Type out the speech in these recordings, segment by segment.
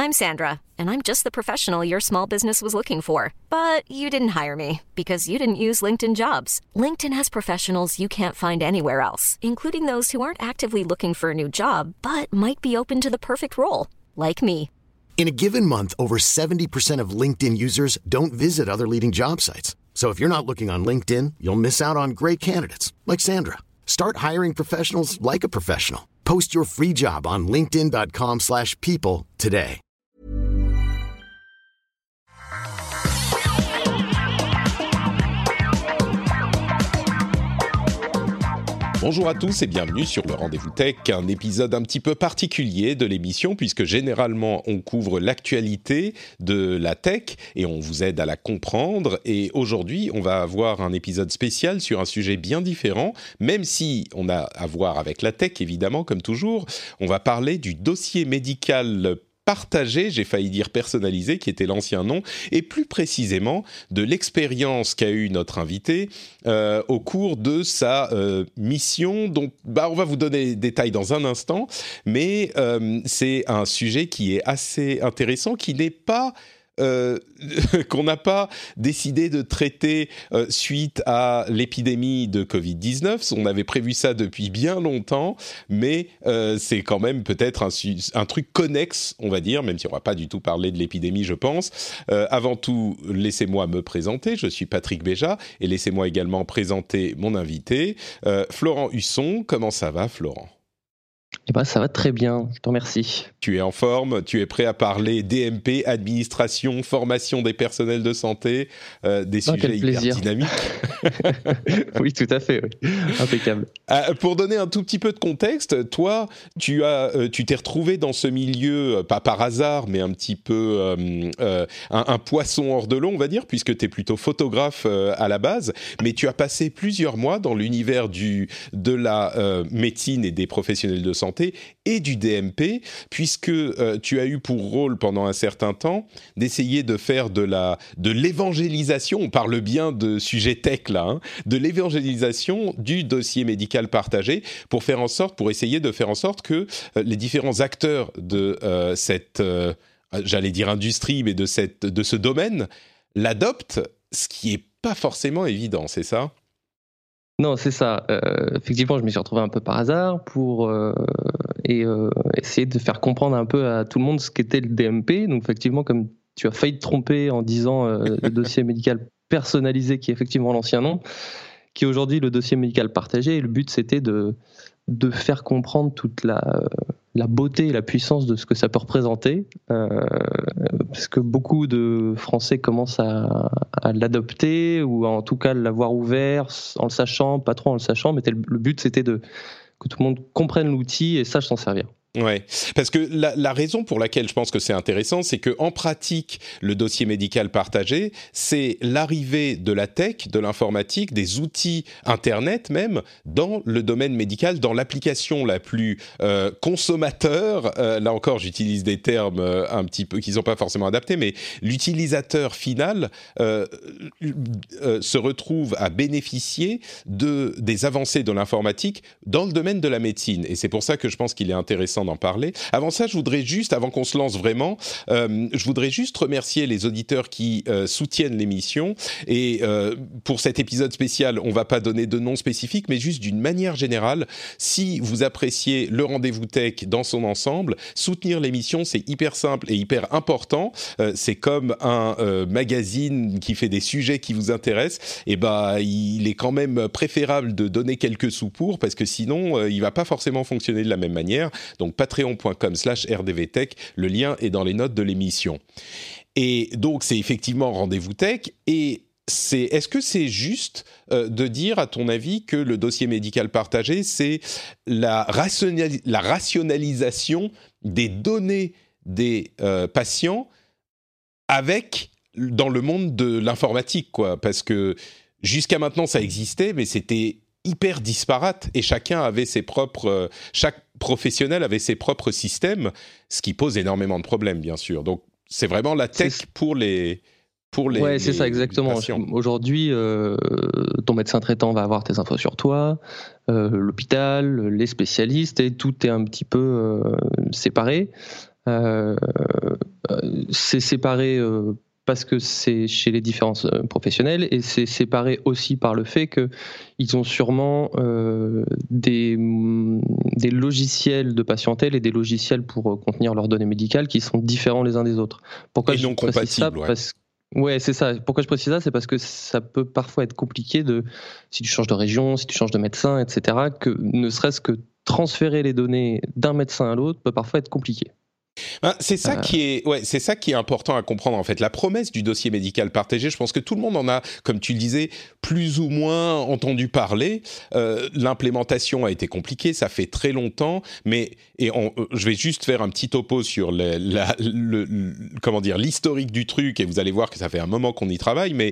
I'm Sandra, and I'm just the professional your small business was looking for. But you didn't hire me because you didn't use LinkedIn Jobs. LinkedIn has professionals you can't find anywhere else, including those who aren't actively looking for a new job, but might be open to the perfect role, like me. In a given month, over 70% of LinkedIn users don't visit other leading job sites. So if you're not looking on LinkedIn, you'll miss out on great candidates like Sandra. Start hiring professionals like a professional. Post your free job on linkedin.com/people today. Bonjour à tous et bienvenue sur le Rendez-vous Tech, un épisode un petit peu particulier de l'émission puisque généralement on couvre l'actualité de la tech et on vous aide à la comprendre. Et aujourd'hui, on va avoir un épisode spécial sur un sujet bien différent, même si on a à voir avec la tech évidemment, comme toujours. On va parler du dossier médical partagé, j'ai failli dire personnalisé, qui était l'ancien nom, et plus précisément de l'expérience qu'a eue notre invité au cours de sa mission. Donc, on va vous donner des détails dans un instant, mais c'est un sujet qui est assez intéressant, qui n'est pas qu'on n'a pas décidé de traiter suite à l'épidémie de Covid-19. On avait prévu ça depuis bien longtemps, mais c'est quand même peut-être un truc connexe, on va dire, même si on ne va pas du tout parler de l'épidémie, je pense. Avant tout, laissez-moi me présenter. Je suis Patrick Béja et laissez-moi également présenter mon invité, Florent Husson. Comment ça va, Florent ? Eh ben, ça va très bien, je te remercie. Tu es en forme, tu es prêt à parler DMP, administration, formation des personnels de santé, des sujets hyper dynamiques. Oui, tout à fait, oui. Impeccable. Pour donner un tout petit peu de contexte, toi, tu t'es retrouvé dans ce milieu, pas par hasard, mais un petit peu un poisson hors de l'eau, on va dire, puisque tu es plutôt photographe à la base, mais tu as passé plusieurs mois dans l'univers de la médecine et des professionnels de santé et du DMP, puisque tu as eu pour rôle pendant un certain temps d'essayer de faire de l'évangélisation, on parle bien de sujet tech là, hein, de l'évangélisation du dossier médical partagé pour essayer de faire en sorte que les différents acteurs de cette, j'allais dire industrie, mais de ce domaine l'adoptent, ce qui est pas forcément évident, c'est ça ? Non, c'est ça. Effectivement, je m'y suis retrouvé un peu par hasard pour essayer de faire comprendre un peu à tout le monde ce qu'était le DMP. Donc, effectivement, comme tu as failli te tromper en disant le dossier médical personnalisé, qui est effectivement l'ancien nom, qui est aujourd'hui le dossier médical partagé. Et le but, c'était de faire comprendre toute la beauté et la puissance de ce que ça peut représenter, parce que beaucoup de Français commencent à l'adopter, ou en tout cas l'avoir ouvert en le sachant, pas trop en le sachant, mais le but c'était que tout le monde comprenne l'outil et sache s'en servir. Ouais, parce que la raison pour laquelle je pense que c'est intéressant, c'est que en pratique, le dossier médical partagé, c'est l'arrivée de la tech, de l'informatique, des outils Internet même, dans le domaine médical, dans l'application la plus consommateur. Là encore, j'utilise des termes un petit peu qui sont pas forcément adaptés, mais l'utilisateur final se retrouve à bénéficier des avancées de l'informatique dans le domaine de la médecine. Et c'est pour ça que je pense qu'il est intéressant d'en parler. Avant ça, avant qu'on se lance vraiment, je voudrais juste remercier les auditeurs qui soutiennent l'émission. Et pour cet épisode spécial, on ne va pas donner de nom spécifique, mais juste d'une manière générale, si vous appréciez le Rendez-vous Tech dans son ensemble, soutenir l'émission, c'est hyper simple et hyper important. C'est comme un magazine qui fait des sujets qui vous intéressent. Et il est quand même préférable de donner quelques sous pour, parce que sinon, il ne va pas forcément fonctionner de la même manière. Donc, patreon.com/rdvtech, le lien est dans les notes de l'émission. Et donc, c'est effectivement Rendez-vous Tech. Et est-ce que c'est juste de dire, à ton avis, que le dossier médical partagé, c'est la rationalisation des données des patients dans le monde de l'informatique, quoi ? Parce que jusqu'à maintenant, ça existait, mais c'était hyper disparate et chaque professionnel avait ses propres systèmes, ce qui pose énormément de problèmes, bien sûr. Donc, c'est vraiment la tech pour les Ouais, c'est ça, exactement. patients. Aujourd'hui, ton médecin traitant va avoir tes infos sur toi, l'hôpital, les spécialistes, et tout est un petit peu séparé. c'est séparé parce que c'est chez les différents professionnels, et c'est séparé aussi par le fait qu'ils ont sûrement des logiciels de patientèle et des logiciels pour contenir leurs données médicales qui sont différents les uns des autres. Pourquoi et non compatibles, ouais. Ouais, c'est ça. Pourquoi je précise ça ? C'est parce que ça peut parfois être compliqué si tu changes de région, si tu changes de médecin, etc., que ne serait-ce que transférer les données d'un médecin à l'autre peut parfois être compliqué. C'est ça c'est ça qui est important à comprendre en fait. La promesse du dossier médical partagé, je pense que tout le monde en a, comme tu le disais, plus ou moins entendu parler. L'implémentation a été compliquée, ça fait très longtemps, je vais juste faire un petit topo sur l'historique du truc, et vous allez voir que ça fait un moment qu'on y travaille, mais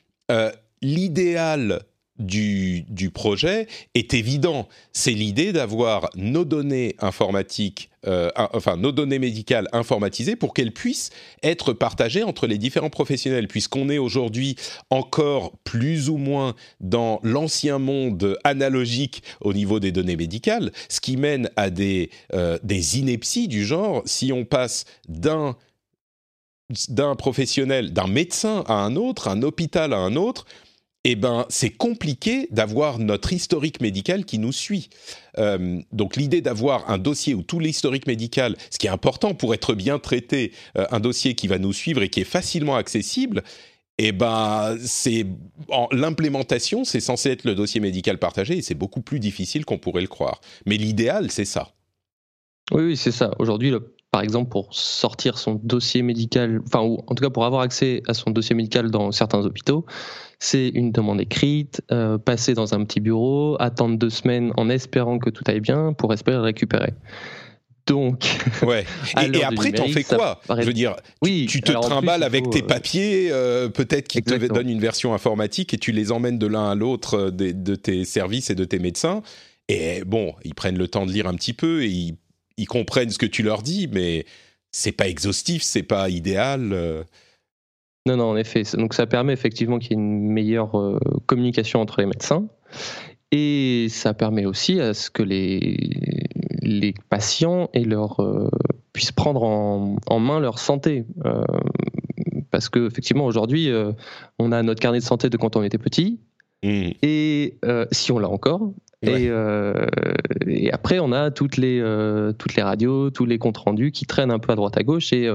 l'idéal du projet est évident. C'est l'idée d'avoir nos données informatiques, nos données médicales informatisées pour qu'elles puissent être partagées entre les différents professionnels, puisqu'on est aujourd'hui encore plus ou moins dans l'ancien monde analogique au niveau des données médicales, ce qui mène à des inepties du genre, si on passe d'un professionnel, d'un médecin à un autre, un hôpital à un autre, eh ben, c'est compliqué d'avoir notre historique médical qui nous suit. Donc l'idée d'avoir un dossier où tout l'historique médical, ce qui est important pour être bien traité, un dossier qui va nous suivre et qui est facilement accessible, eh ben, l'implémentation, c'est censé être le dossier médical partagé, et c'est beaucoup plus difficile qu'on pourrait le croire. Mais l'idéal, c'est ça. Oui, c'est ça. Aujourd'hui, par exemple, pour sortir son dossier médical, ou en tout cas pour avoir accès à son dossier médical dans certains hôpitaux, c'est une demande écrite, passer dans un petit bureau, attendre 2 semaines en espérant que tout aille bien pour espérer le récupérer. Donc, ouais. Et après, t'en fais quoi ? Je veux dire, tu te trimbales avec tes papiers, peut-être qu'ils te donnent une version informatique et tu les emmènes de l'un à l'autre de tes services et de tes médecins. Et bon, ils prennent le temps de lire un petit peu et ils comprennent ce que tu leur dis, mais c'est pas exhaustif, c'est pas idéal. Non, en effet. Donc ça permet effectivement qu'il y ait une meilleure communication entre les médecins, et ça permet aussi à ce que les patients puissent prendre en main leur santé. Parce que effectivement aujourd'hui, on a notre carnet de santé de quand on était petit, et si on l'a encore. Ouais. Et après, on a toutes les radios, tous les comptes rendus qui traînent un peu à droite à gauche, et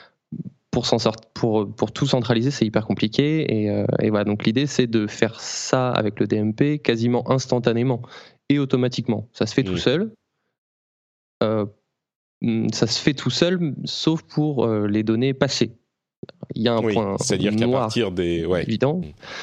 pour tout centraliser, c'est hyper compliqué. Et voilà, donc l'idée, c'est de faire ça avec le DMP quasiment instantanément et automatiquement. Ça se fait tout seul. Ça se fait tout seul, sauf pour les données passées. Il y a un point c'est-à-dire noir, qu'à partir des évident.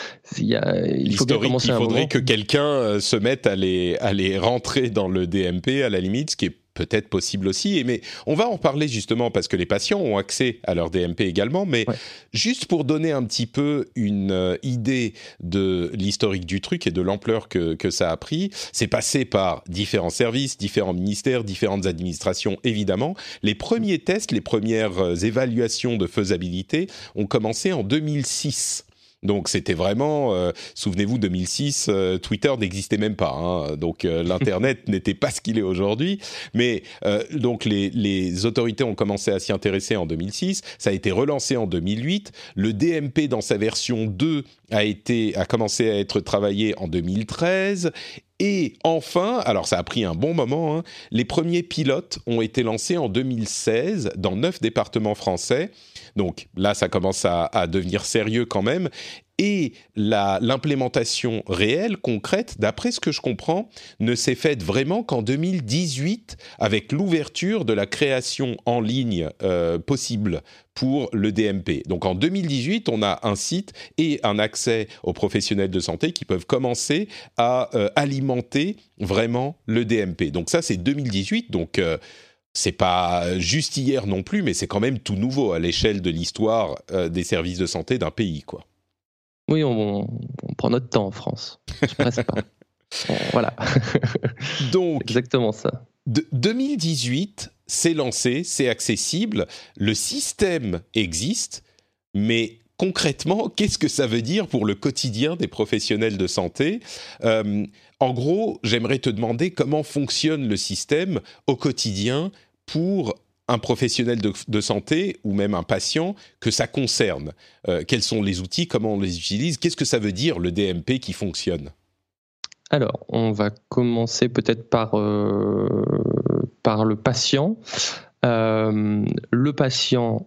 Il faudrait que quelqu'un se mette à les rentrer dans le DMP à la limite, ce qui est peut-être possible aussi. Mais on va en parler justement parce que les patients ont accès à leur DMP également. Mais juste pour donner un petit peu une idée de l'historique du truc et de l'ampleur que ça a pris, c'est passé par différents services, différents ministères, différentes administrations, évidemment. Les premiers tests, les premières évaluations de faisabilité ont commencé en 2006. Donc c'était vraiment, souvenez-vous, 2006, Twitter n'existait même pas, hein, donc l'internet n'était pas ce qu'il est aujourd'hui. Mais donc les autorités ont commencé à s'y intéresser en 2006. Ça a été relancé en 2008. Le DMP dans sa version 2 a commencé à être travaillé en 2013. Et enfin, alors ça a pris un bon moment, hein, les premiers pilotes ont été lancés en 2016 dans 9 départements français. Donc là, ça commence à devenir sérieux quand même. Et l'implémentation réelle, concrète, d'après ce que je comprends, ne s'est faite vraiment qu'en 2018, avec l'ouverture de la création en ligne possible pour le DMP. Donc en 2018, on a un site et un accès aux professionnels de santé qui peuvent commencer à alimenter vraiment le DMP. Donc ça, c'est 2018, donc c'est pas juste hier non plus, mais c'est quand même tout nouveau à l'échelle de l'histoire des services de santé d'un pays, quoi. Oui, on prend notre temps en France. Je presse pas. Voilà. Donc, exactement ça. 2018, c'est lancé, c'est accessible, le système existe, mais concrètement, qu'est-ce que ça veut dire pour le quotidien des professionnels de santé ? En gros, j'aimerais te demander comment fonctionne le système au quotidien pour un professionnel de santé ou même un patient que ça concerne. Quels sont les outils, comment on les utilise, qu'est-ce que ça veut dire le DMP qui fonctionne ? Alors, on va commencer peut-être par le patient. Le patient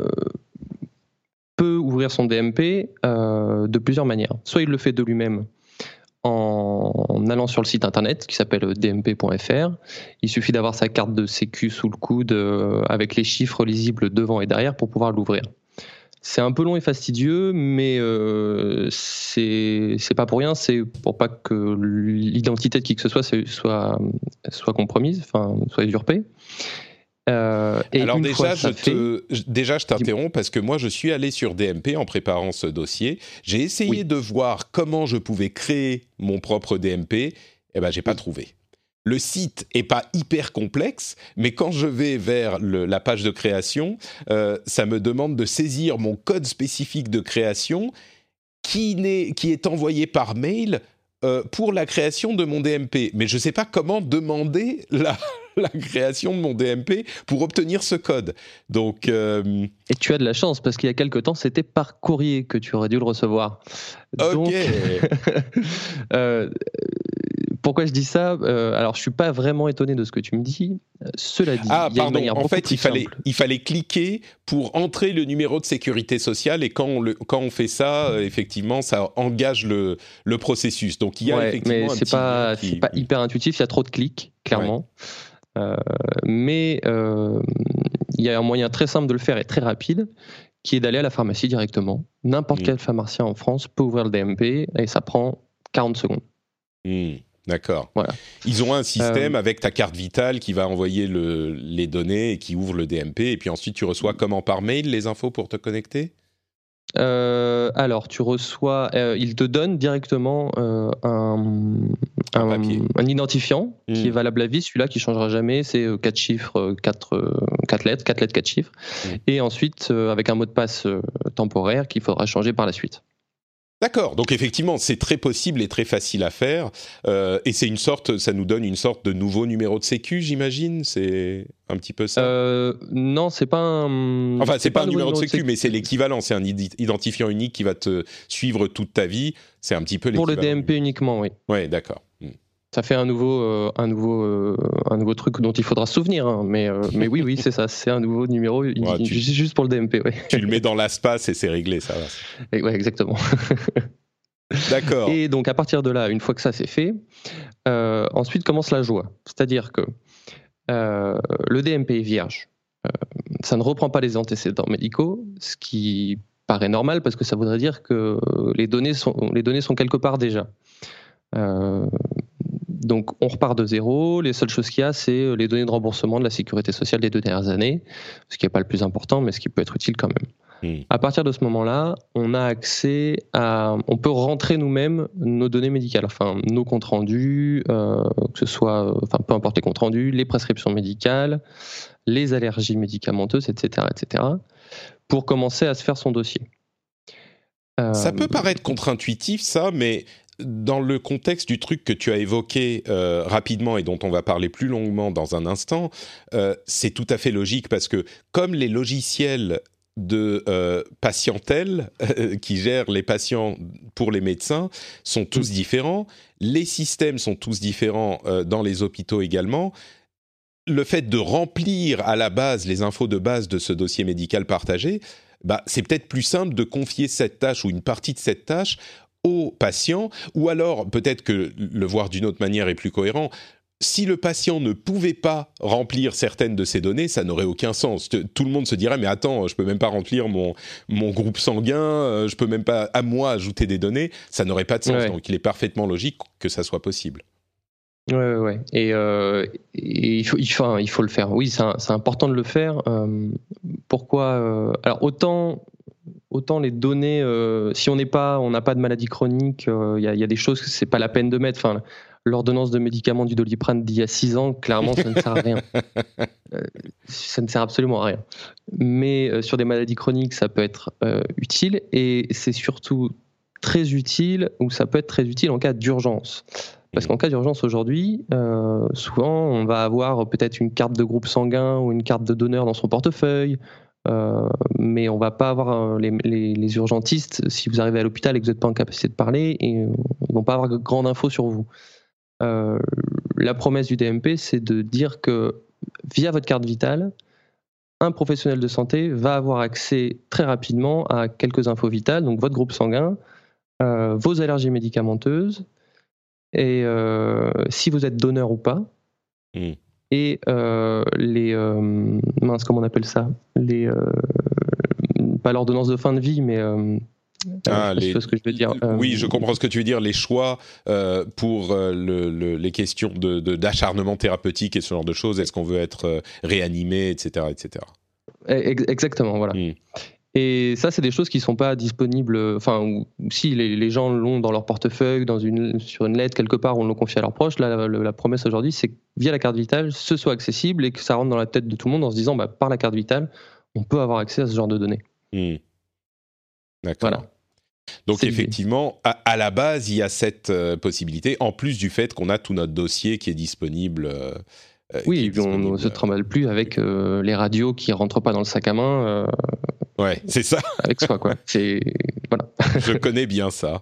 peut ouvrir son DMP de plusieurs manières. Soit il le fait de lui-même en allant sur le site internet qui s'appelle dmp.fr. Il suffit d'avoir sa carte de sécu sous le coude avec les chiffres lisibles devant et derrière pour pouvoir l'ouvrir. C'est un peu long et fastidieux, mais c'est pas pour rien, c'est pour pas que l'identité de qui que ce soit compromise, enfin soit usurpée. Alors déjà, je t'interromps parce que moi, je suis allé sur DMP en préparant ce dossier. J'ai essayé de voir comment je pouvais créer mon propre DMP. Eh ben, j'ai pas trouvé. Le site est pas hyper complexe, mais quand je vais vers la page de création, ça me demande de saisir mon code spécifique de création qui est envoyé par mail pour la création de mon DMP. Mais je sais pas comment demander la création de mon DMP pour obtenir ce code. Donc, Et tu as de la chance, parce qu'il y a quelque temps, c'était par courrier que tu aurais dû le recevoir. Donc, pourquoi je dis ça ? Alors, je suis pas vraiment étonné de ce que tu me dis. Cela dit, il y a une manière beaucoup plus simple. Il fallait cliquer pour entrer le numéro de sécurité sociale et quand on fait ça, effectivement, ça engage le processus. Donc, il y a effectivement mais c'est pas hyper intuitif. Il y a trop de clics, clairement. Ouais. Mais il y a un moyen très simple de le faire et très rapide, qui est d'aller à la pharmacie directement. N'importe quel pharmacien en France peut ouvrir le DMP et ça prend 40 secondes. D'accord. Voilà. Ils ont un système avec ta carte vitale qui va envoyer les données et qui ouvre le DMP et puis ensuite tu reçois comment par mail les infos pour te connecter ? Alors, tu reçois, il te donne directement un identifiant qui est valable à vie, celui-là qui ne changera jamais, c'est 4 chiffres, 4 lettres, 4 chiffres, et ensuite avec un mot de passe temporaire qu'il faudra changer par la suite. D'accord, donc effectivement, c'est très possible et très facile à faire, et ça nous donne une sorte de nouveau numéro de sécu, j'imagine, c'est un petit peu ça. Non, c'est pas un. Enfin, c'est pas un numéro de sécu, mais c'est l'équivalent, c'est un identifiant unique qui va te suivre toute ta vie, c'est un petit peu l'équivalent. Pour le DMP uniquement, oui. Ouais, d'accord. Ça fait un nouveau truc dont il faudra se souvenir, hein. Mais oui, c'est ça, c'est un nouveau numéro juste pour le DMP. Ouais. Tu le mets dans l'espace et c'est réglé, ça va. Ouais, exactement. D'accord. Et donc à partir de là, une fois que ça c'est fait, ensuite commence la joie. C'est-à-dire que le DMP est vierge. Ça ne reprend pas les antécédents médicaux, ce qui paraît normal parce que ça voudrait dire que les données sont quelque part déjà. Donc on repart de zéro, les seules choses qu'il y a c'est les données de remboursement de la sécurité sociale des 2 dernières années, ce qui n'est pas le plus important mais ce qui peut être utile quand même. À partir de ce moment-là, on peut rentrer nous-mêmes nos données médicales, enfin nos comptes rendus, que ce soit, peu importe les comptes rendus, les prescriptions médicales, les allergies médicamenteuses, etc., pour commencer à se faire son dossier. Ça peut paraître contre-intuitif ça, mais dans le contexte du truc que tu as évoqué rapidement et dont on va parler plus longuement dans un instant, c'est tout à fait logique parce que comme les logiciels de patientèle qui gèrent les patients pour les médecins sont tous différents, les systèmes sont tous différents dans les hôpitaux également. Le fait de remplir à la base les infos de base de ce dossier médical partagé, c'est peut-être plus simple de confier cette tâche ou une partie de cette tâche au patient, ou alors peut-être que le voir d'une autre manière est plus cohérent. Si le patient ne pouvait pas remplir certaines de ces données, ça n'aurait aucun sens. Tout le monde se dirait, mais attends, je peux même pas remplir mon groupe sanguin, je peux même pas à moi ajouter des données, ça n'aurait pas de sens. Ouais. Donc il est parfaitement logique que ça soit possible. Ouais. Et il faut le faire. Oui, c'est important de le faire. Pourquoi Alors autant les données, si on n'a pas de maladie chronique, il y a des choses que c'est pas la peine de mettre. Enfin, l'ordonnance de médicaments du Doliprane d'il y a 6 ans, clairement, ça ne sert à rien. Ça ne sert absolument à rien. Mais sur des maladies chroniques, ça peut être utile et c'est surtout très utile, ou ça peut être très utile en cas d'urgence. Parce qu'en cas d'urgence aujourd'hui, souvent on va avoir peut-être une carte de groupe sanguin ou une carte de donneur dans son portefeuille, mais on va pas avoir les urgentistes, si vous arrivez à l'hôpital et que vous n'êtes pas en capacité de parler, et ils vont pas avoir grande info sur vous. La promesse du DMP, c'est de dire que via votre carte vitale, un professionnel de santé va avoir accès très rapidement à quelques infos vitales, donc votre groupe sanguin, vos allergies médicamenteuses, et si vous êtes donneur ou pas, et comment on appelle ça, pas l'ordonnance de fin de vie, mais tu vois ce que je veux dire. Oui, je comprends ce que tu veux dire, les choix pour les questions d'acharnement thérapeutique et ce genre de choses, est-ce qu'on veut être réanimé, etc., etc. Exactement, voilà. Et ça, c'est des choses qui ne sont pas disponibles, ou si les gens l'ont dans leur portefeuille, sur une lettre quelque part, on le confie à leurs proches. Là, la promesse aujourd'hui, c'est que via la carte vitale, ce soit accessible et que ça rentre dans la tête de tout le monde en se disant, par la carte vitale, on peut avoir accès à ce genre de données. D'accord. Voilà. Donc effectivement, à la base, il y a cette possibilité, en plus du fait qu'on a tout notre dossier qui est disponible. Oui, et puis on ne se trimballe plus avec les radios qui ne rentrent pas dans le sac à main. Ouais, c'est ça. Avec soi, quoi. Voilà. Je connais bien ça.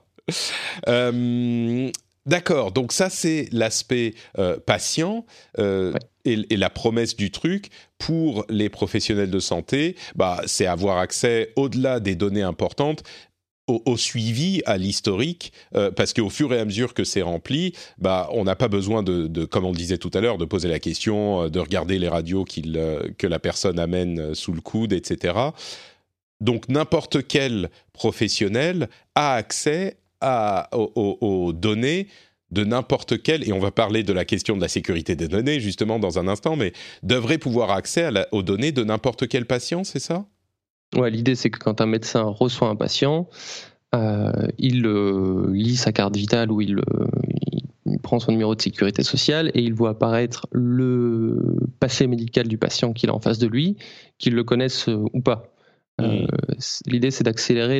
D'accord, donc ça c'est l'aspect patient et la promesse du truc. Pour les professionnels de santé, c'est avoir accès au-delà des données importantes au suivi, à l'historique, parce qu'au fur et à mesure que c'est rempli, on n'a pas besoin de, comme on le disait tout à l'heure, de poser la question, de regarder les radios que la personne amène sous le coude, etc. Donc n'importe quel professionnel a accès aux données de n'importe quel, et on va parler de la question de la sécurité des données justement dans un instant, mais devrait pouvoir accès aux données de n'importe quel patient, c'est ça ? Ouais, l'idée c'est que quand un médecin reçoit un patient, il lit sa carte vitale ou il prend son numéro de sécurité sociale et il voit apparaître le passé médical du patient qu'il a en face de lui, qu'il le connaisse ou pas. L'idée c'est d'accélérer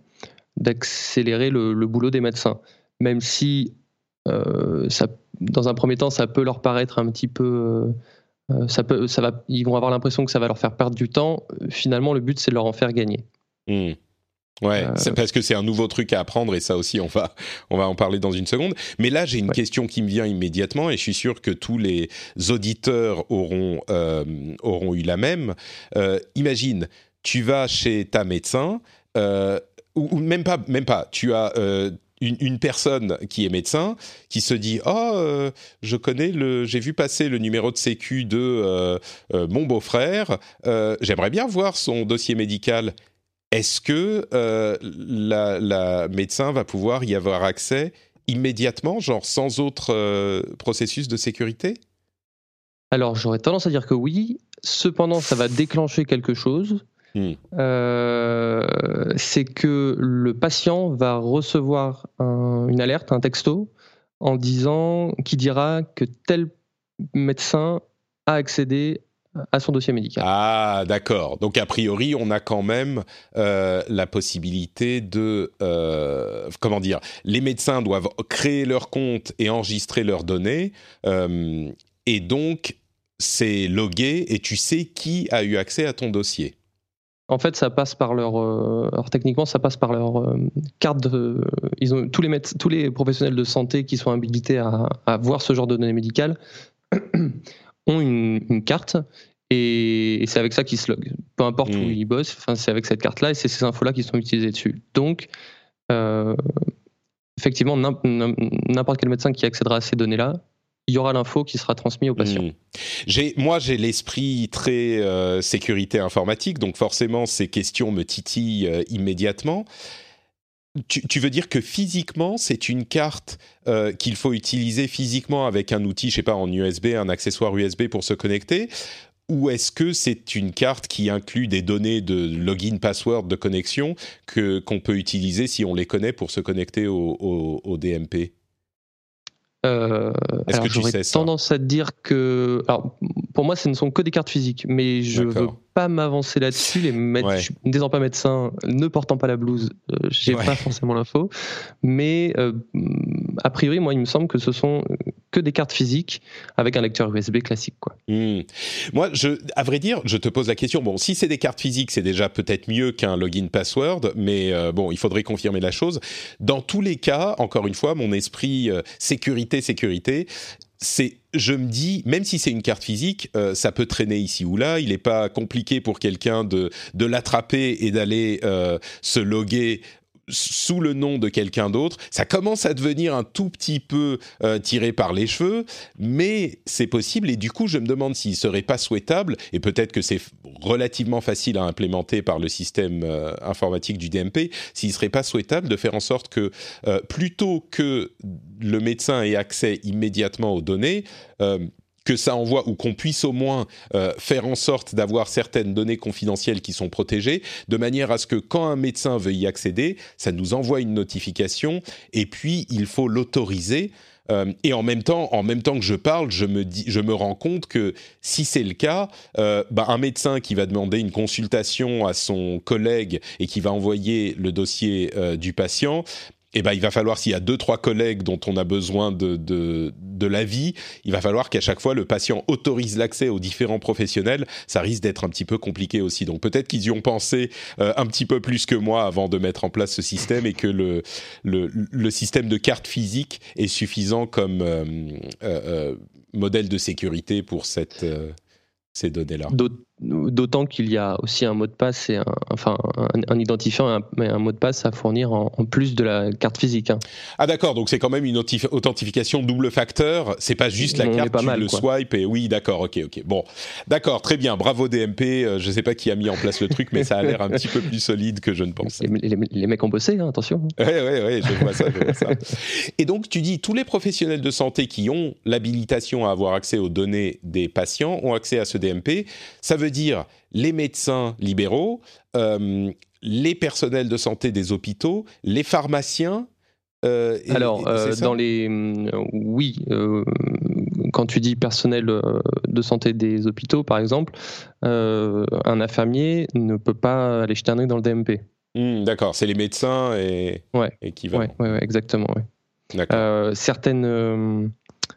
le boulot des médecins, même si dans un premier temps ça peut leur paraître un petit peu... ils vont avoir l'impression que ça va leur faire perdre du temps. Finalement, le but, c'est de leur en faire gagner. Ouais, c'est parce que c'est un nouveau truc à apprendre et ça aussi, on va en parler dans une seconde. Mais là, j'ai une question qui me vient immédiatement et je suis sûr que tous les auditeurs auront eu la même. Imagine, tu vas chez ta médecin ou même pas. Tu as une personne qui est médecin qui se dit j'ai vu passer le numéro de sécu de mon beau-frère, j'aimerais bien voir son dossier médical. Est-ce que la médecin va pouvoir y avoir accès immédiatement, genre sans autre processus de sécurité ? Alors j'aurais tendance à dire que oui, cependant ça va déclencher quelque chose. C'est que le patient va recevoir une alerte, un texto, qui dira que tel médecin a accédé à son dossier médical. Ah, d'accord. Donc, a priori, on a quand même la possibilité de... les médecins doivent créer leur compte et enregistrer leurs données. Et donc, c'est logué et tu sais qui a eu accès à ton dossier. En fait, ça passe par alors techniquement, ça passe par leur carte. Ils ont tous les professionnels de santé qui sont habilités à voir ce genre de données médicales ont une carte et c'est avec ça qu'ils se loguent. Peu importe où ils bossent, c'est avec cette carte-là et c'est ces infos-là qui sont utilisées dessus. Donc, effectivement, n'importe quel médecin qui accédera à ces données-là, il y aura l'info qui sera transmise au patient. J'ai l'esprit très sécurité informatique, donc forcément ces questions me titillent immédiatement. Tu veux dire que physiquement, c'est une carte qu'il faut utiliser physiquement avec un outil, je sais pas, en USB, un accessoire USB pour se connecter, ou est-ce que c'est une carte qui inclut des données de login, password, de connexion qu'on peut utiliser si on les connaît pour se connecter au DMP ? Est-ce que tu j'aurais sais ça ? tendance à te dire que, alors pour moi, ce ne sont que des cartes physiques, mais je veux pas m'avancer là-dessus. N'étant pas médecin, ne portant pas la blouse, j'ai pas forcément l'info, mais a priori, moi, il me semble que ce sont que des cartes physiques avec un lecteur USB classique, quoi. Moi, à vrai dire, je te pose la question. Bon, si c'est des cartes physiques, c'est déjà peut-être mieux qu'un login password, mais bon, il faudrait confirmer la chose. Dans tous les cas, encore une fois, mon esprit sécurité, je me dis, même si c'est une carte physique, ça peut traîner ici ou là. Il n'est pas compliqué pour quelqu'un de l'attraper et d'aller se loguer sous le nom de quelqu'un d'autre. Ça commence à devenir un tout petit peu tiré par les cheveux, mais c'est possible. Et du coup, je me demande s'il ne serait pas souhaitable, et peut-être que c'est relativement facile à implémenter par le système informatique du DMP, s'il ne serait pas souhaitable de faire en sorte que, plutôt que le médecin ait accès immédiatement aux données, que ça envoie, ou qu'on puisse au moins faire en sorte d'avoir certaines données confidentielles qui sont protégées, de manière à ce que quand un médecin veut y accéder, ça nous envoie une notification, et puis il faut l'autoriser. Et en même temps que je parle, je me rends compte que si c'est le cas, un médecin qui va demander une consultation à son collègue et qui va envoyer le dossier du patient, il va falloir, s'il y a 2-3 collègues dont on a besoin de l'avis, il va falloir qu'à chaque fois le patient autorise l'accès aux différents professionnels. Ça risque d'être un petit peu compliqué aussi. Donc peut-être qu'ils y ont pensé un petit peu plus que moi avant de mettre en place ce système, et que le système de carte physique est suffisant comme modèle de sécurité pour ces données-là. D'autant qu'il y a aussi un mot de passe et un identifiant et un mot de passe à fournir en plus de la carte physique. Ah d'accord, donc c'est quand même une authentification double facteur, c'est pas juste la carte, swipe et oui, d'accord, ok. Bon, d'accord, très bien, bravo DMP, je sais pas qui a mis en place le truc, mais ça a l'air un petit peu plus solide que je ne pensais. Les mecs ont bossé, attention. Ouais, je vois ça. Et donc tu dis, tous les professionnels de santé qui ont l'habilitation à avoir accès aux données des patients ont accès à ce DMP. Ça veut dire les médecins libéraux, les personnels de santé des hôpitaux, les pharmaciens. Quand tu dis personnel de santé des hôpitaux, par exemple, un infirmier ne peut pas aller jeter un œil dans le DMP. D'accord, c'est les médecins et équivalents. Ouais, exactement. Ouais. D'accord. Certaines...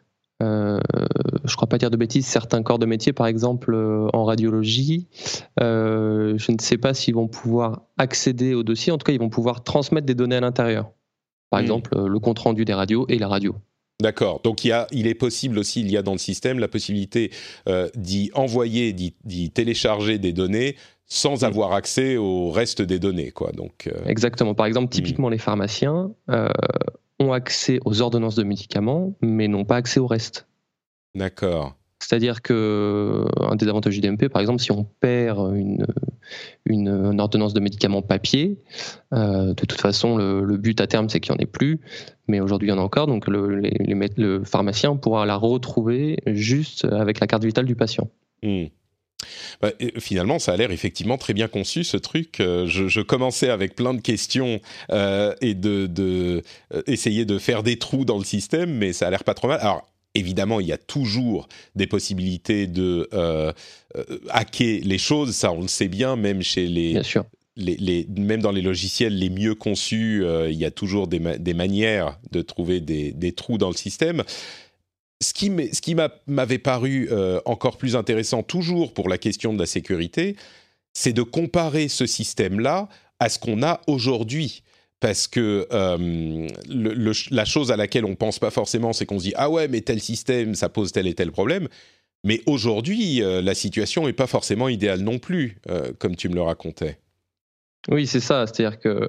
je crois pas dire de bêtises, certains corps de métier, par exemple en radiologie, je ne sais pas s'ils vont pouvoir accéder au dossier, en tout cas ils vont pouvoir transmettre des données à l'intérieur. Par exemple, le compte-rendu des radios et la radio. D'accord, donc il est possible aussi, il y a dans le système la possibilité d'y envoyer, d'y télécharger des données sans avoir accès au reste des données, quoi. Donc, Exactement, par exemple, typiquement les pharmaciens ont accès aux ordonnances de médicaments, mais n'ont pas accès au reste. D'accord. C'est-à-dire qu'un des avantages du DMP, par exemple, si on perd une ordonnance de médicaments papier, de toute façon, le but à terme, c'est qu'il n'y en ait plus, mais aujourd'hui, il y en a encore, donc le pharmacien pourra la retrouver juste avec la carte vitale du patient. Finalement, ça a l'air effectivement très bien conçu, ce truc. Je commençais avec plein de questions et essayer de faire des trous dans le système, mais ça a l'air pas trop mal. Alors, évidemment, il y a toujours des possibilités de hacker les choses, ça on le sait bien, même chez Bien sûr. même dans les logiciels les mieux conçus, il y a toujours des manières de trouver des trous dans le système. Ce qui m'avait paru encore plus intéressant, toujours pour la question de la sécurité, c'est de comparer ce système-là à ce qu'on a aujourd'hui. Parce que la chose à laquelle on ne pense pas forcément, c'est qu'on se dit « Ah ouais, mais tel système, ça pose tel et tel problème ». Mais aujourd'hui, la situation n'est pas forcément idéale non plus, comme tu me le racontais. Oui, c'est ça. C'est-à-dire que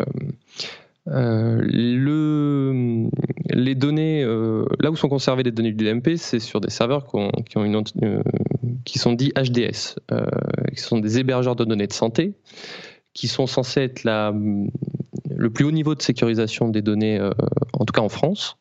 les données, là où sont conservées les données du DMP, c'est sur des serveurs qui sont dits HDS, qui sont des hébergeurs de données de santé, qui sont censés être le plus haut niveau de sécurisation des données, en tout cas en France.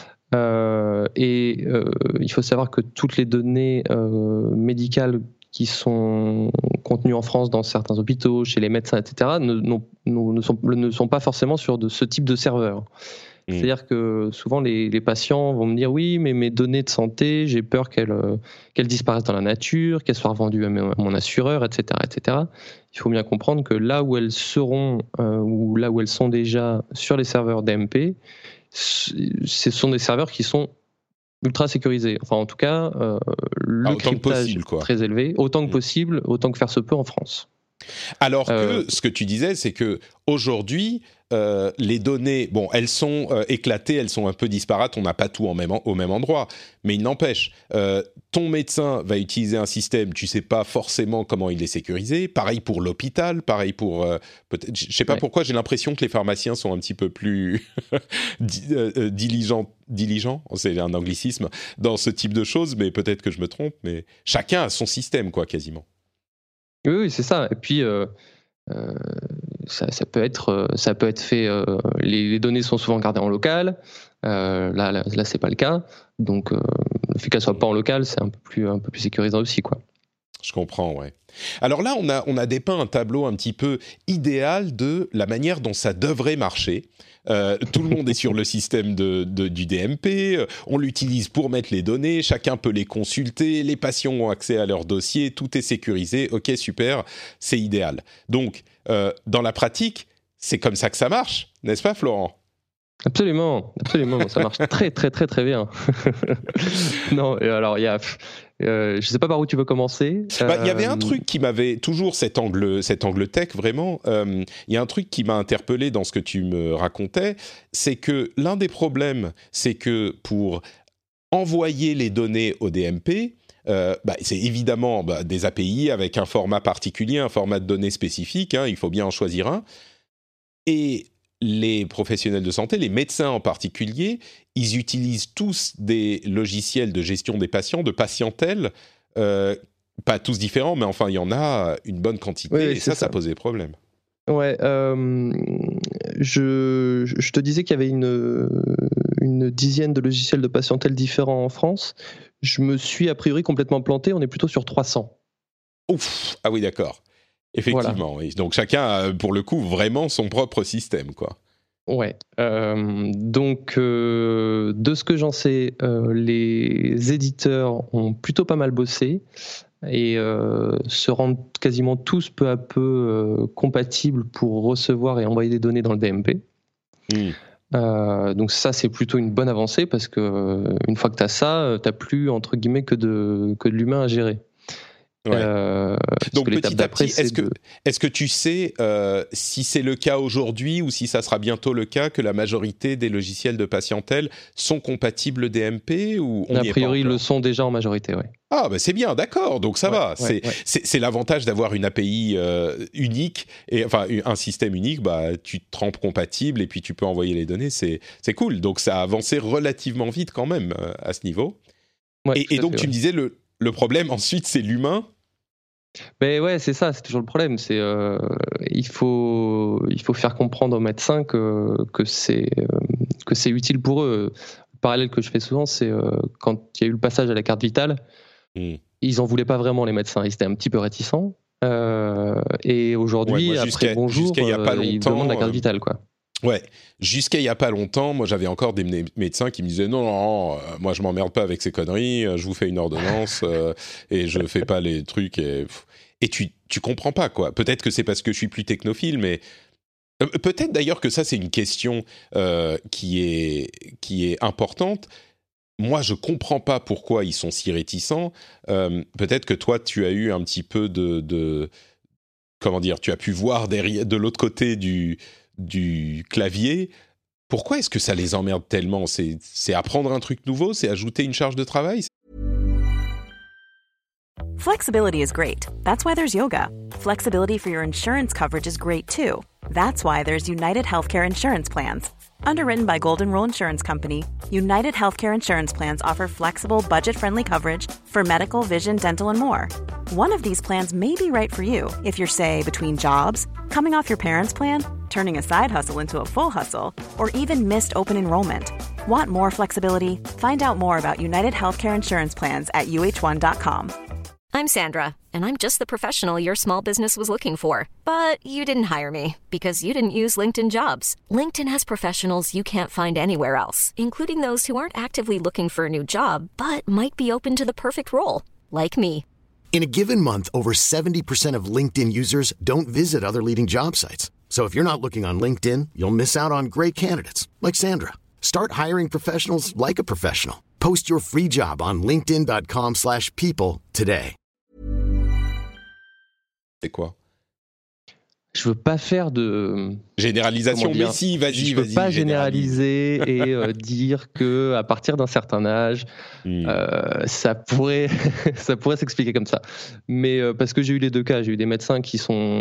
Il faut savoir que toutes les données médicales qui sont contenues en France dans certains hôpitaux, chez les médecins, etc., ne sont pas forcément sur ce type de serveur. C'est-à-dire que souvent les patients vont me dire oui, mais mes données de santé, j'ai peur qu'elles disparaissent dans la nature, qu'elles soient revendues à mon assureur, etc., etc. Il faut bien comprendre que là où elles seront ou là où elles sont déjà sur les serveurs DMP, ce sont des serveurs qui sont ultra sécurisés. Enfin, en tout cas, le cryptage est très élevé, autant que possible, autant que faire se peut en France. Alors que ce que tu disais, c'est que aujourd'hui, les données, bon, elles sont éclatées, elles sont un peu disparates, on n'a pas tout au même endroit, mais il n'empêche, ton médecin va utiliser un système, tu sais pas forcément comment il est sécurisé, pareil pour l'hôpital, pareil pour, peut-être, je sais pas pourquoi j'ai l'impression que les pharmaciens sont un petit peu plus diligents, c'est un anglicisme, dans ce type de choses, mais peut-être que je me trompe, mais chacun a son système, quoi, quasiment. Oui, c'est ça. Et puis, ça peut être fait. Les données sont souvent gardées en local. Là, c'est pas le cas. Donc, le fait qu'elles soient pas en local, c'est un peu plus sécurisant aussi, quoi. Je comprends, ouais. Alors là, on a dépeint un tableau un petit peu idéal de la manière dont ça devrait marcher. Tout le monde est sur le système du DMP, on l'utilise pour mettre les données, chacun peut les consulter, les patients ont accès à leurs dossiers, tout est sécurisé, ok, super, c'est idéal. Donc, dans la pratique, c'est comme ça que ça marche, n'est-ce pas, Florent ? Absolument, ça marche très très très très bien. Non, et alors il y a, je sais pas par où tu veux commencer. Il y avait un truc qui m'avait toujours cet angle tech vraiment. Il y a un truc qui m'a interpellé dans ce que tu me racontais, c'est que l'un des problèmes, c'est que pour envoyer les données au DMP, c'est évidemment des API avec un format particulier, un format de données spécifique. Hein, il faut bien en choisir un. Et les professionnels de santé, les médecins en particulier, ils utilisent tous des logiciels de gestion des patients, de patientèle, pas tous différents, mais enfin, il y en a une bonne quantité, et ça pose des problèmes. Ouais, je te disais qu'il y avait une dizaine de logiciels de patientèle différents en France. Je me suis a priori complètement planté, on est plutôt sur 300. Ouf, ah oui, d'accord. Effectivement, voilà. Oui. Donc chacun a, pour le coup, vraiment son propre système, quoi. Ouais. Donc, de ce que j'en sais, les éditeurs ont plutôt pas mal bossé et se rendent quasiment tous peu à peu compatibles pour recevoir et envoyer des données dans le DMP. Donc ça, c'est plutôt une bonne avancée parce que une fois que tu as ça, tu n'as plus, entre guillemets, que de l'humain à gérer. Ouais. Donc petit à petit, est-ce que tu sais si c'est le cas aujourd'hui ou si ça sera bientôt le cas que la majorité des logiciels de patientèle sont compatibles DMP ou a priori ils le sont déjà en majorité, oui. Ah c'est bien, d'accord, donc ça va. C'est l'avantage d'avoir une API unique et enfin un système unique. Tu te rends compatible et puis tu peux envoyer les données. C'est cool. Donc ça a avancé relativement vite quand même à ce niveau. Ouais, et donc tu me disais le problème ensuite c'est l'humain. Ben ouais, c'est ça, c'est toujours le problème. C'est il faut faire comprendre aux médecins que c'est utile pour eux. Le parallèle que je fais souvent, c'est quand il y a eu le passage à la carte vitale, ils en voulaient pas vraiment les médecins, ils étaient un petit peu réticents. Et aujourd'hui, après bonjour, ils demandent la carte vitale, quoi. Ouais, jusqu'à il y a pas longtemps, moi j'avais encore des médecins qui me disaient non, moi je m'emmerde pas avec ces conneries, je vous fais une ordonnance et je fais pas les trucs et tu comprends pas quoi. Peut-être que c'est parce que je suis plus technophile, mais peut-être d'ailleurs que ça c'est une question qui est importante. Moi je comprends pas pourquoi ils sont si réticents. Peut-être que toi tu as eu un petit peu de comment dire, tu as pu voir derrière de l'autre côté du clavier. Pourquoi est-ce que ça les emmerde tellement ? C'est apprendre un truc nouveau ? C'est ajouter une charge de travail ? Flexibility is great. That's why there's yoga. Flexibility for your insurance coverage is great too. That's why there's United Healthcare Insurance Plans. Underwritten by Golden Rule Insurance Company, United Healthcare Insurance Plans offer flexible, budget-friendly coverage for medical, vision, dental, and more. One of these plans may be right for you if you're, say, between jobs, coming off your parents' plan, turning a side hustle into a full hustle, or even missed open enrollment. Want more flexibility? Find out more about United Healthcare Insurance Plans at uh1.com. I'm Sandra, and I'm just the professional your small business was looking for. But you didn't hire me because you didn't use LinkedIn Jobs. LinkedIn has professionals you can't find anywhere else, including those who aren't actively looking for a new job, but might be open to the perfect role, like me. In a given month, over 70% of LinkedIn users don't visit other leading job sites. So if you're not looking on LinkedIn, you'll miss out on great candidates like Sandra. Start hiring professionals like a professional. Post your free job on linkedin.com/people today. C'est quoi? Je veux pas faire de généralisation, mais si, vas-y. Je veux pas généraliser et dire que à partir d'un certain âge, ça pourrait s'expliquer comme ça. Mais parce que j'ai eu les deux cas, j'ai eu des médecins qui,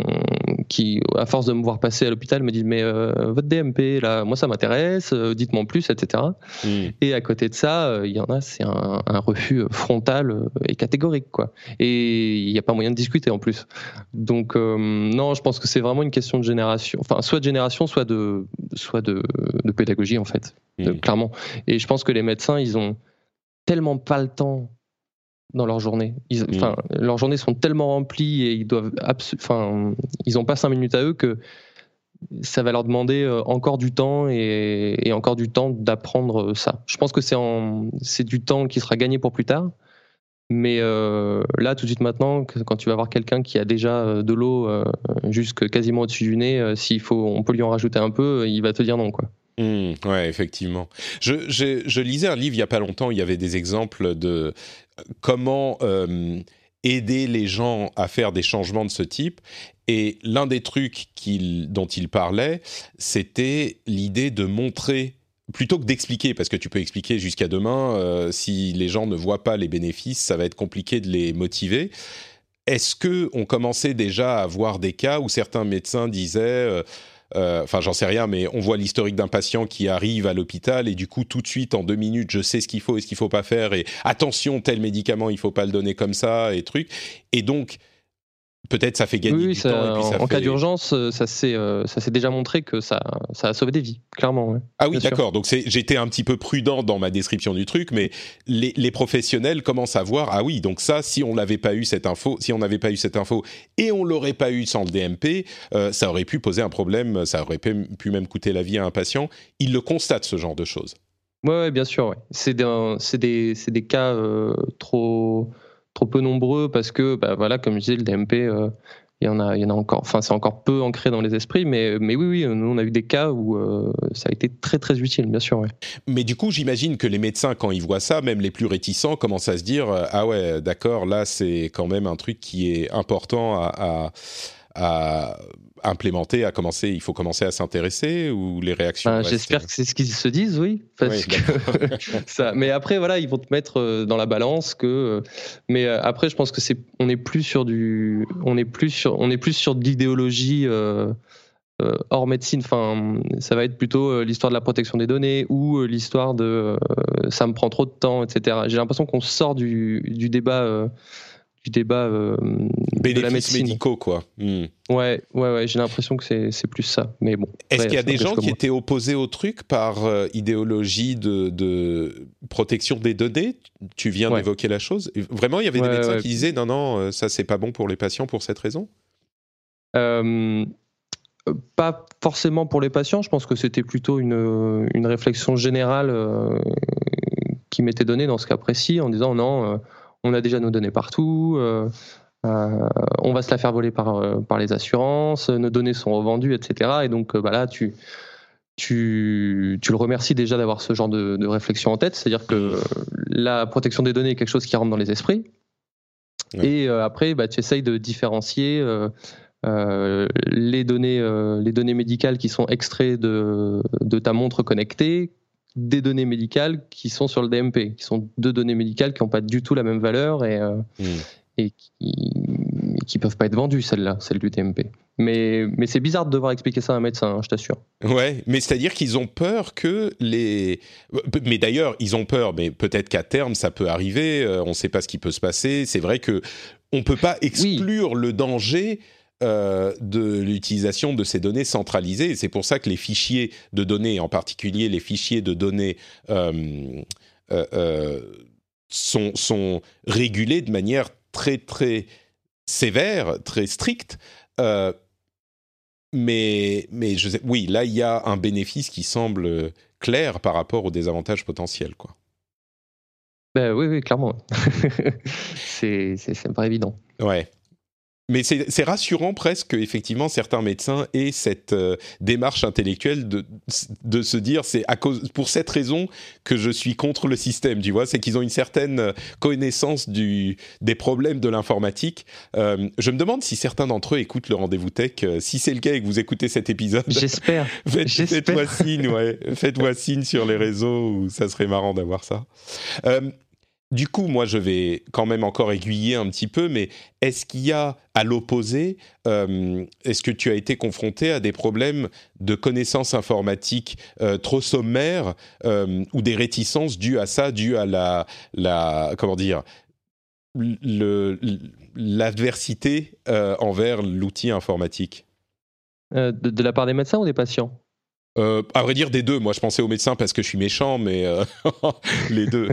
à force de me voir passer à l'hôpital, me disent mais votre DMP là, moi ça m'intéresse, dites-moi en plus, etc. Et à côté de ça, il y en a, c'est un refus frontal et catégorique, quoi. Et il n'y a pas moyen de discuter en plus. Donc non, je pense que c'est vraiment une question de génération, enfin soit de génération, soit de pédagogie en fait, clairement. Et je pense que les médecins, ils ont tellement pas le temps dans leur journée. Leurs journées sont tellement remplies et ils doivent, ils ont pas 5 minutes à eux que ça va leur demander encore du temps et encore du temps d'apprendre ça. Je pense que c'est du temps qui sera gagné pour plus tard. Mais là, tout de suite maintenant, quand tu vas voir quelqu'un qui a déjà de l'eau jusque quasiment au-dessus du nez, on peut lui en rajouter un peu, il va te dire non, quoi. Ouais, effectivement. Je lisais un livre il y a pas longtemps. Il y avait des exemples de comment aider les gens à faire des changements de ce type. Et l'un des trucs dont il parlait, c'était l'idée de montrer. Plutôt que d'expliquer, parce que tu peux expliquer jusqu'à demain, si les gens ne voient pas les bénéfices, ça va être compliqué de les motiver. Est-ce qu'on commençait déjà à voir des cas où certains médecins disaient, j'en sais rien, mais on voit l'historique d'un patient qui arrive à l'hôpital et du coup, tout de suite, en 2 minutes, je sais ce qu'il faut et ce qu'il ne faut pas faire, et attention, tel médicament, il ne faut pas le donner comme ça, et trucs. Et donc, peut-être ça fait gagner du temps. Et puis en cas d'urgence, ça s'est déjà montré que ça a sauvé des vies, clairement. Ouais. Ah oui, d'accord. Donc j'étais un petit peu prudent dans ma description du truc, mais les professionnels commencent à voir, ah oui, donc ça, si on n'avait pas eu cette info et on l'aurait pas eu sans le DMP, ça aurait pu poser un problème, ça aurait pu même coûter la vie à un patient. Ils le constatent, ce genre de choses. Ouais, bien sûr. Ouais. C'est des cas trop peu nombreux parce que, voilà, comme je disais, le DMP, il y en a encore. Enfin, c'est encore peu ancré dans les esprits, mais oui, nous on a eu des cas où ça a été très très utile, bien sûr. Ouais. Mais du coup, j'imagine que les médecins, quand ils voient ça, même les plus réticents, commencent à se dire ah ouais, d'accord, là c'est quand même un truc qui est important à implémenter, il faut commencer à s'intéresser, ou les réactions j'espère que c'est ce qu'ils se disent, oui, parce que ça. Mais après, voilà, ils vont te mettre dans la balance mais après, je pense que on est plus sur de l'idéologie hors médecine. Enfin, ça va être plutôt l'histoire de la protection des données ou l'histoire de ça me prend trop de temps, etc. J'ai l'impression qu'on sort du débat. De la médecine. Médicaux, quoi. Ouais, j'ai l'impression que c'est plus ça. Mais bon. Est-ce qu'il y a des gens qui étaient opposés au truc par idéologie de protection des données? Tu viens d'évoquer la chose. Vraiment, il y avait des médecins qui disaient non, ça c'est pas bon pour les patients pour cette raison? Pas forcément pour les patients. Je pense que c'était plutôt une réflexion générale qui m'était donnée dans ce cas précis, en disant non. On a déjà nos données partout, on va se la faire voler par les assurances, nos données sont revendues, etc. Et donc là, tu le remercies déjà d'avoir ce genre de réflexion en tête, c'est-à-dire que la protection des données est quelque chose qui rentre dans les esprits. Ouais. Et après, tu essayes de différencier les données médicales qui sont extraites de ta montre connectée, des données médicales qui sont sur le DMP, qui sont 2 données médicales qui n'ont pas du tout la même valeur et qui peuvent pas être vendues, celle du DMP. Mais c'est bizarre de devoir expliquer ça à un médecin, je t'assure. Ouais, mais c'est-à-dire qu'ils ont peur que Mais d'ailleurs, ils ont peur, mais peut-être qu'à terme, ça peut arriver, on ne sait pas ce qui peut se passer. C'est vrai qu'on ne peut pas exclure le danger de l'utilisation de ces données centralisées. Et c'est pour ça que les fichiers de données, en particulier les fichiers de données sont régulés de manière très très sévère, très stricte. Mais je sais, oui, là, il y a un bénéfice qui semble clair par rapport aux désavantages potentiels, quoi. Ben oui, clairement. c'est pas évident. Ouais. Mais c'est rassurant presque qu'effectivement certains médecins aient cette démarche intellectuelle de se dire c'est pour cette raison que je suis contre le système, tu vois, c'est qu'ils ont une certaine connaissance des problèmes de l'informatique. Je me demande si certains d'entre eux écoutent le Rendez-vous Tech. Si c'est le cas et que vous écoutez cet épisode, j'espère. Faites-moi signe, ouais. Faites-moi signe sur les réseaux, où ça serait marrant d'avoir ça. Du coup, moi, je vais quand même encore aiguiller un petit peu, mais est-ce qu'il y a, à l'opposé, est-ce que tu as été confronté à des problèmes de connaissances informatiques trop sommaires ou des réticences dues à ça, dues à comment dire, l'adversité envers l'outil informatique? De la part des médecins ou des patients? À vrai dire, des deux. Moi, je pensais aux médecins parce que je suis méchant, mais les deux.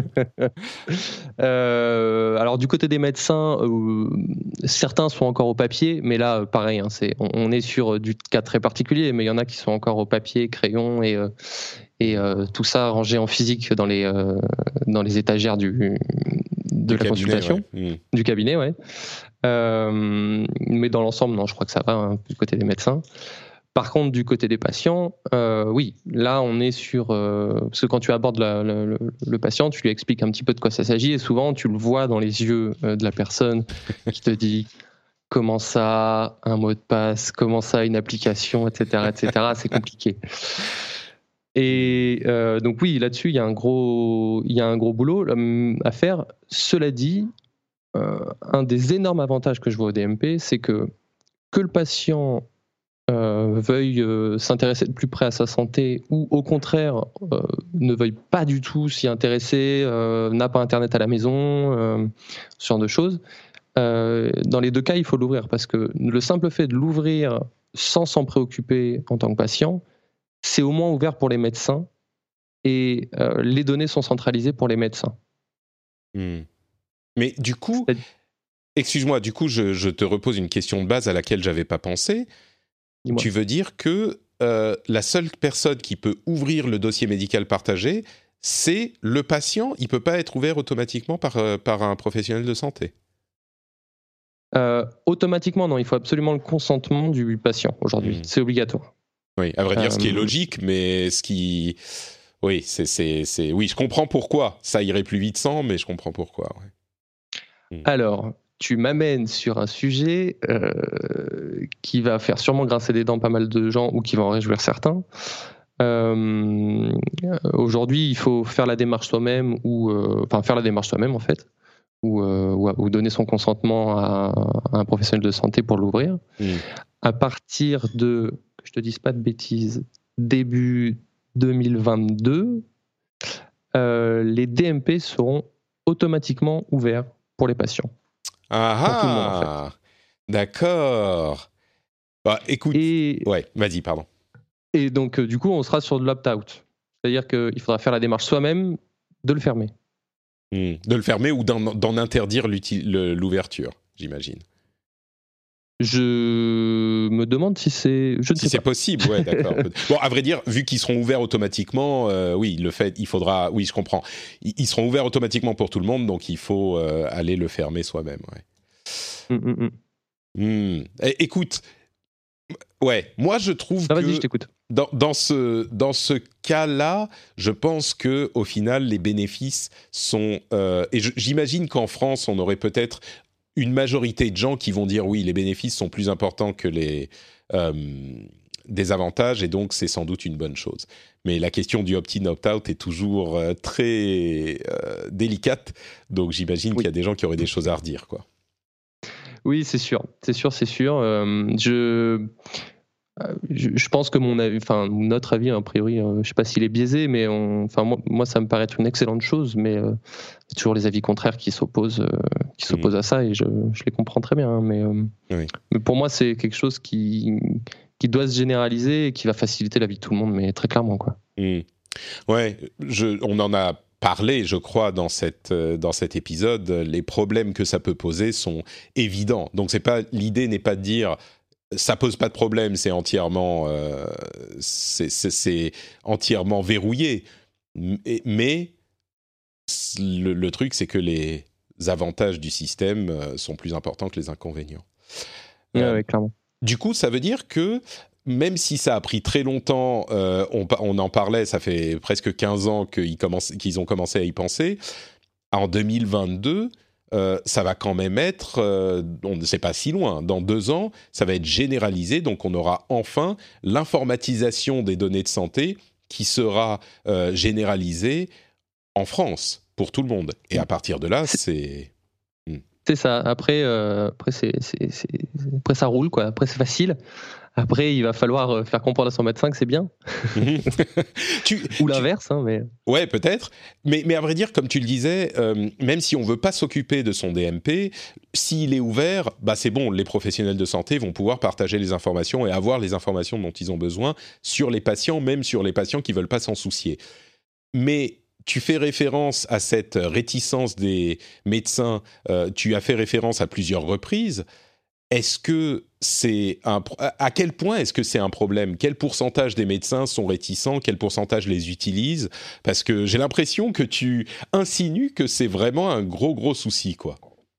Alors, du côté des médecins, certains sont encore au papier, mais là, pareil, hein, on est sur du cas très particulier, mais il y en a qui sont encore au papier, crayon et tout ça rangé en physique dans les étagères de la cabinet, consultation, ouais. Du cabinet, ouais. Mais dans l'ensemble, non, je crois que ça va, hein, du côté des médecins. Par contre, du côté des patients, oui, là on est sur... parce que quand tu abordes le patient, tu lui expliques un petit peu de quoi ça s'agit, et souvent tu le vois dans les yeux de la personne qui te dit comment ça, un mot de passe, comment ça, une application, etc. C'est compliqué. Et donc oui, là-dessus, il y a un gros boulot à faire. Cela dit, un des énormes avantages que je vois au DMP, c'est que le patient... veuille s'intéresser de plus près à sa santé ou au contraire ne veuille pas du tout s'y intéresser, n'a pas internet à la maison, ce genre de choses. Dans les deux cas, il faut l'ouvrir parce que le simple fait de l'ouvrir sans s'en préoccuper en tant que patient, c'est au moins ouvert pour les médecins et les données sont centralisées pour les médecins. Mais du coup, excuse-moi, du coup, je te repose une question de base à laquelle j'avais pas pensé. Dis-moi. Tu veux dire que la seule personne qui peut ouvrir le dossier médical partagé, c'est le patient? Il ne peut pas être ouvert automatiquement par un professionnel de santé? Automatiquement, non. Il faut absolument le consentement du patient aujourd'hui. C'est obligatoire. Oui, à vrai dire, ce qui est logique, mais ce qui... Oui, oui, je comprends pourquoi. Ça irait plus vite sans, mais je comprends pourquoi. Ouais. Alors... Tu m'amènes sur un sujet qui va faire sûrement grincer des dents pas mal de gens ou qui va en réjouir certains. Aujourd'hui, il faut faire la démarche soi-même faire la démarche soi-même en fait, ou donner son consentement à un professionnel de santé pour l'ouvrir. À partir de, que je te dise pas de bêtises, début 2022, les DMP seront automatiquement ouverts pour les patients. Ah, tout le monde, en fait. D'accord. Bah, écoute, ouais, vas-y, pardon. Et donc, du coup, on sera sur de l'opt-out. C'est-à-dire qu'il faudra faire la démarche soi-même de le fermer. De le fermer ou d'en interdire l'ouverture, j'imagine. Je me demande si c'est... Si c'est possible, ouais, d'accord. Bon, à vrai dire, vu qu'ils seront ouverts automatiquement, oui, il faudra... Oui, je comprends. Ils seront ouverts automatiquement pour tout le monde, donc il faut aller le fermer soi-même, ouais. Écoute, ouais, moi je trouve que... Vas-y, je t'écoute. Dans ce cas-là, je pense qu'au final, les bénéfices sont... et j'imagine qu'en France, on aurait peut-être... une majorité de gens qui vont dire oui, les bénéfices sont plus importants que les désavantages et donc c'est sans doute une bonne chose. Mais la question du opt-in, opt-out est toujours très délicate, donc j'imagine qu'il y a des gens qui auraient des choses à redire, quoi. Oui, c'est sûr. Je pense que notre avis, a priori, je ne sais pas s'il est biaisé, mais moi, ça me paraît être une excellente chose, mais il y a toujours les avis contraires qui s'opposent à ça, et je les comprends très bien. Mais pour moi, c'est quelque chose qui doit se généraliser et qui va faciliter la vie de tout le monde, mais très clairement, quoi. Ouais, on en a parlé, je crois, dans cet épisode, les problèmes que ça peut poser sont évidents. Donc l'idée n'est pas de dire ça pose pas de problème, c'est entièrement verrouillé. Mais le truc, c'est que les avantages du système sont plus importants que les inconvénients. Ouais, clairement. Du coup, ça veut dire que même si ça a pris très longtemps, on en parlait, ça fait presque 15 ans qu'ils ont commencé à y penser, en 2022, ça va quand même être, on ne sait pas si loin, dans 2 ans, ça va être généralisé, donc on aura enfin l'informatisation des données de santé qui sera généralisée en France, pour tout le monde. Et à partir de là, c'est ça. Après ça roule, quoi. Après, c'est facile. Après, il va falloir faire comprendre à son médecin que c'est bien. Ou l'inverse, hein, mais... Ouais, peut-être. Mais à vrai dire, comme tu le disais, même si on ne veut pas s'occuper de son DMP, s'il est ouvert, c'est bon, les professionnels de santé vont pouvoir partager les informations et avoir les informations dont ils ont besoin sur les patients, même sur les patients qui ne veulent pas s'en soucier. Mais tu fais référence à cette réticence des médecins, tu as fait référence à plusieurs reprises. Est-ce que à quel point est-ce que c'est un problème ? Quel pourcentage des médecins sont réticents ? Quel pourcentage les utilisent ? Parce que j'ai l'impression que tu insinues que c'est vraiment un gros souci, quoi.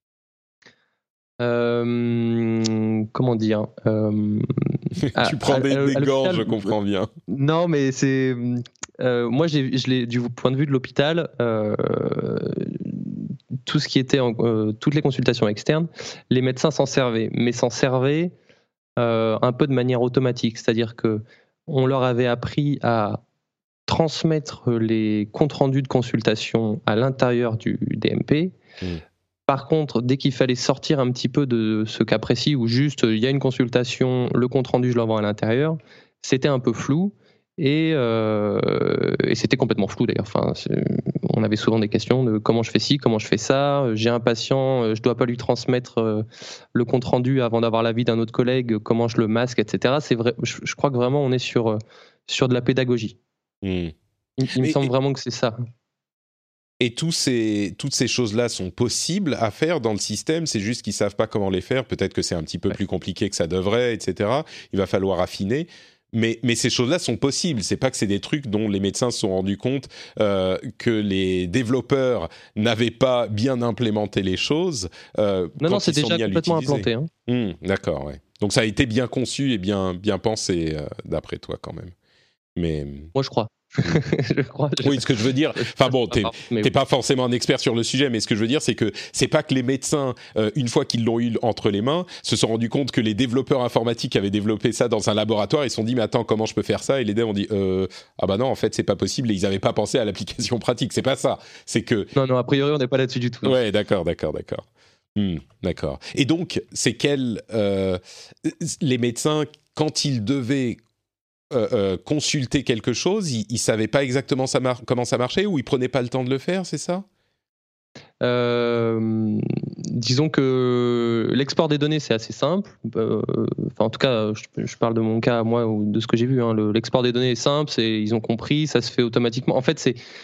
Comment dire Tu prends des gants, je comprends bien. Non, mais c'est... moi, je l'ai du point de vue de l'hôpital... tout ce qui était toutes les consultations externes, les médecins s'en servaient, mais s'en servaient un peu de manière automatique, c'est-à-dire que on leur avait appris à transmettre les comptes rendus de consultation à l'intérieur du DMP. Par contre, dès qu'il fallait sortir un petit peu de ce cas précis où juste il y a une consultation, le compte rendu je l'envoie à l'intérieur, c'était un peu flou. Et c'était complètement flou d'ailleurs. Enfin, on avait souvent des questions de comment je fais ci, comment je fais ça. J'ai un patient, je dois pas lui transmettre le compte rendu avant d'avoir l'avis d'un autre collègue. Comment je le masque, etc. C'est vrai. Je crois que vraiment on est sur de la pédagogie. Il me semble vraiment que c'est ça. Et toutes ces choses-là sont possibles à faire dans le système. C'est juste qu'ils savent pas comment les faire. Peut-être que c'est un petit peu plus compliqué que ça devrait, etc. Il va falloir affiner. Mais ces choses-là sont possibles. C'est pas que c'est des trucs dont les médecins se sont rendus compte que les développeurs n'avaient pas bien implémenté les choses. Non, c'est déjà complètement implanté. Hein. D'accord, ouais. Donc ça a été bien conçu et bien pensé d'après toi quand même. Mais moi je crois. Je crois. Oui, ce que je veux dire, enfin bon, t'es pas forcément un expert sur le sujet, mais ce que je veux dire, c'est que c'est pas que les médecins, une fois qu'ils l'ont eu entre les mains, se sont rendus compte que les développeurs informatiques avaient développé ça dans un laboratoire. Ils se sont dit, mais attends, comment je peux faire ça ? Et les devs ont dit, ah bah non, en fait, c'est pas possible. Et ils avaient pas pensé à l'application pratique. C'est pas ça. C'est que non, a priori, on n'est pas là-dessus du tout. Ouais, d'accord. D'accord. Et donc, c'est les médecins, quand ils devaient consulter quelque chose, ils savaient pas exactement comment ça marchait, ou ils prenaient pas le temps de le faire, c'est ça ? Disons que l'export des données, c'est assez simple. En tout cas, je parle de mon cas, moi, ou de ce que j'ai vu. Hein. L'export des données est simple, ils ont compris, ça se fait automatiquement. En fait,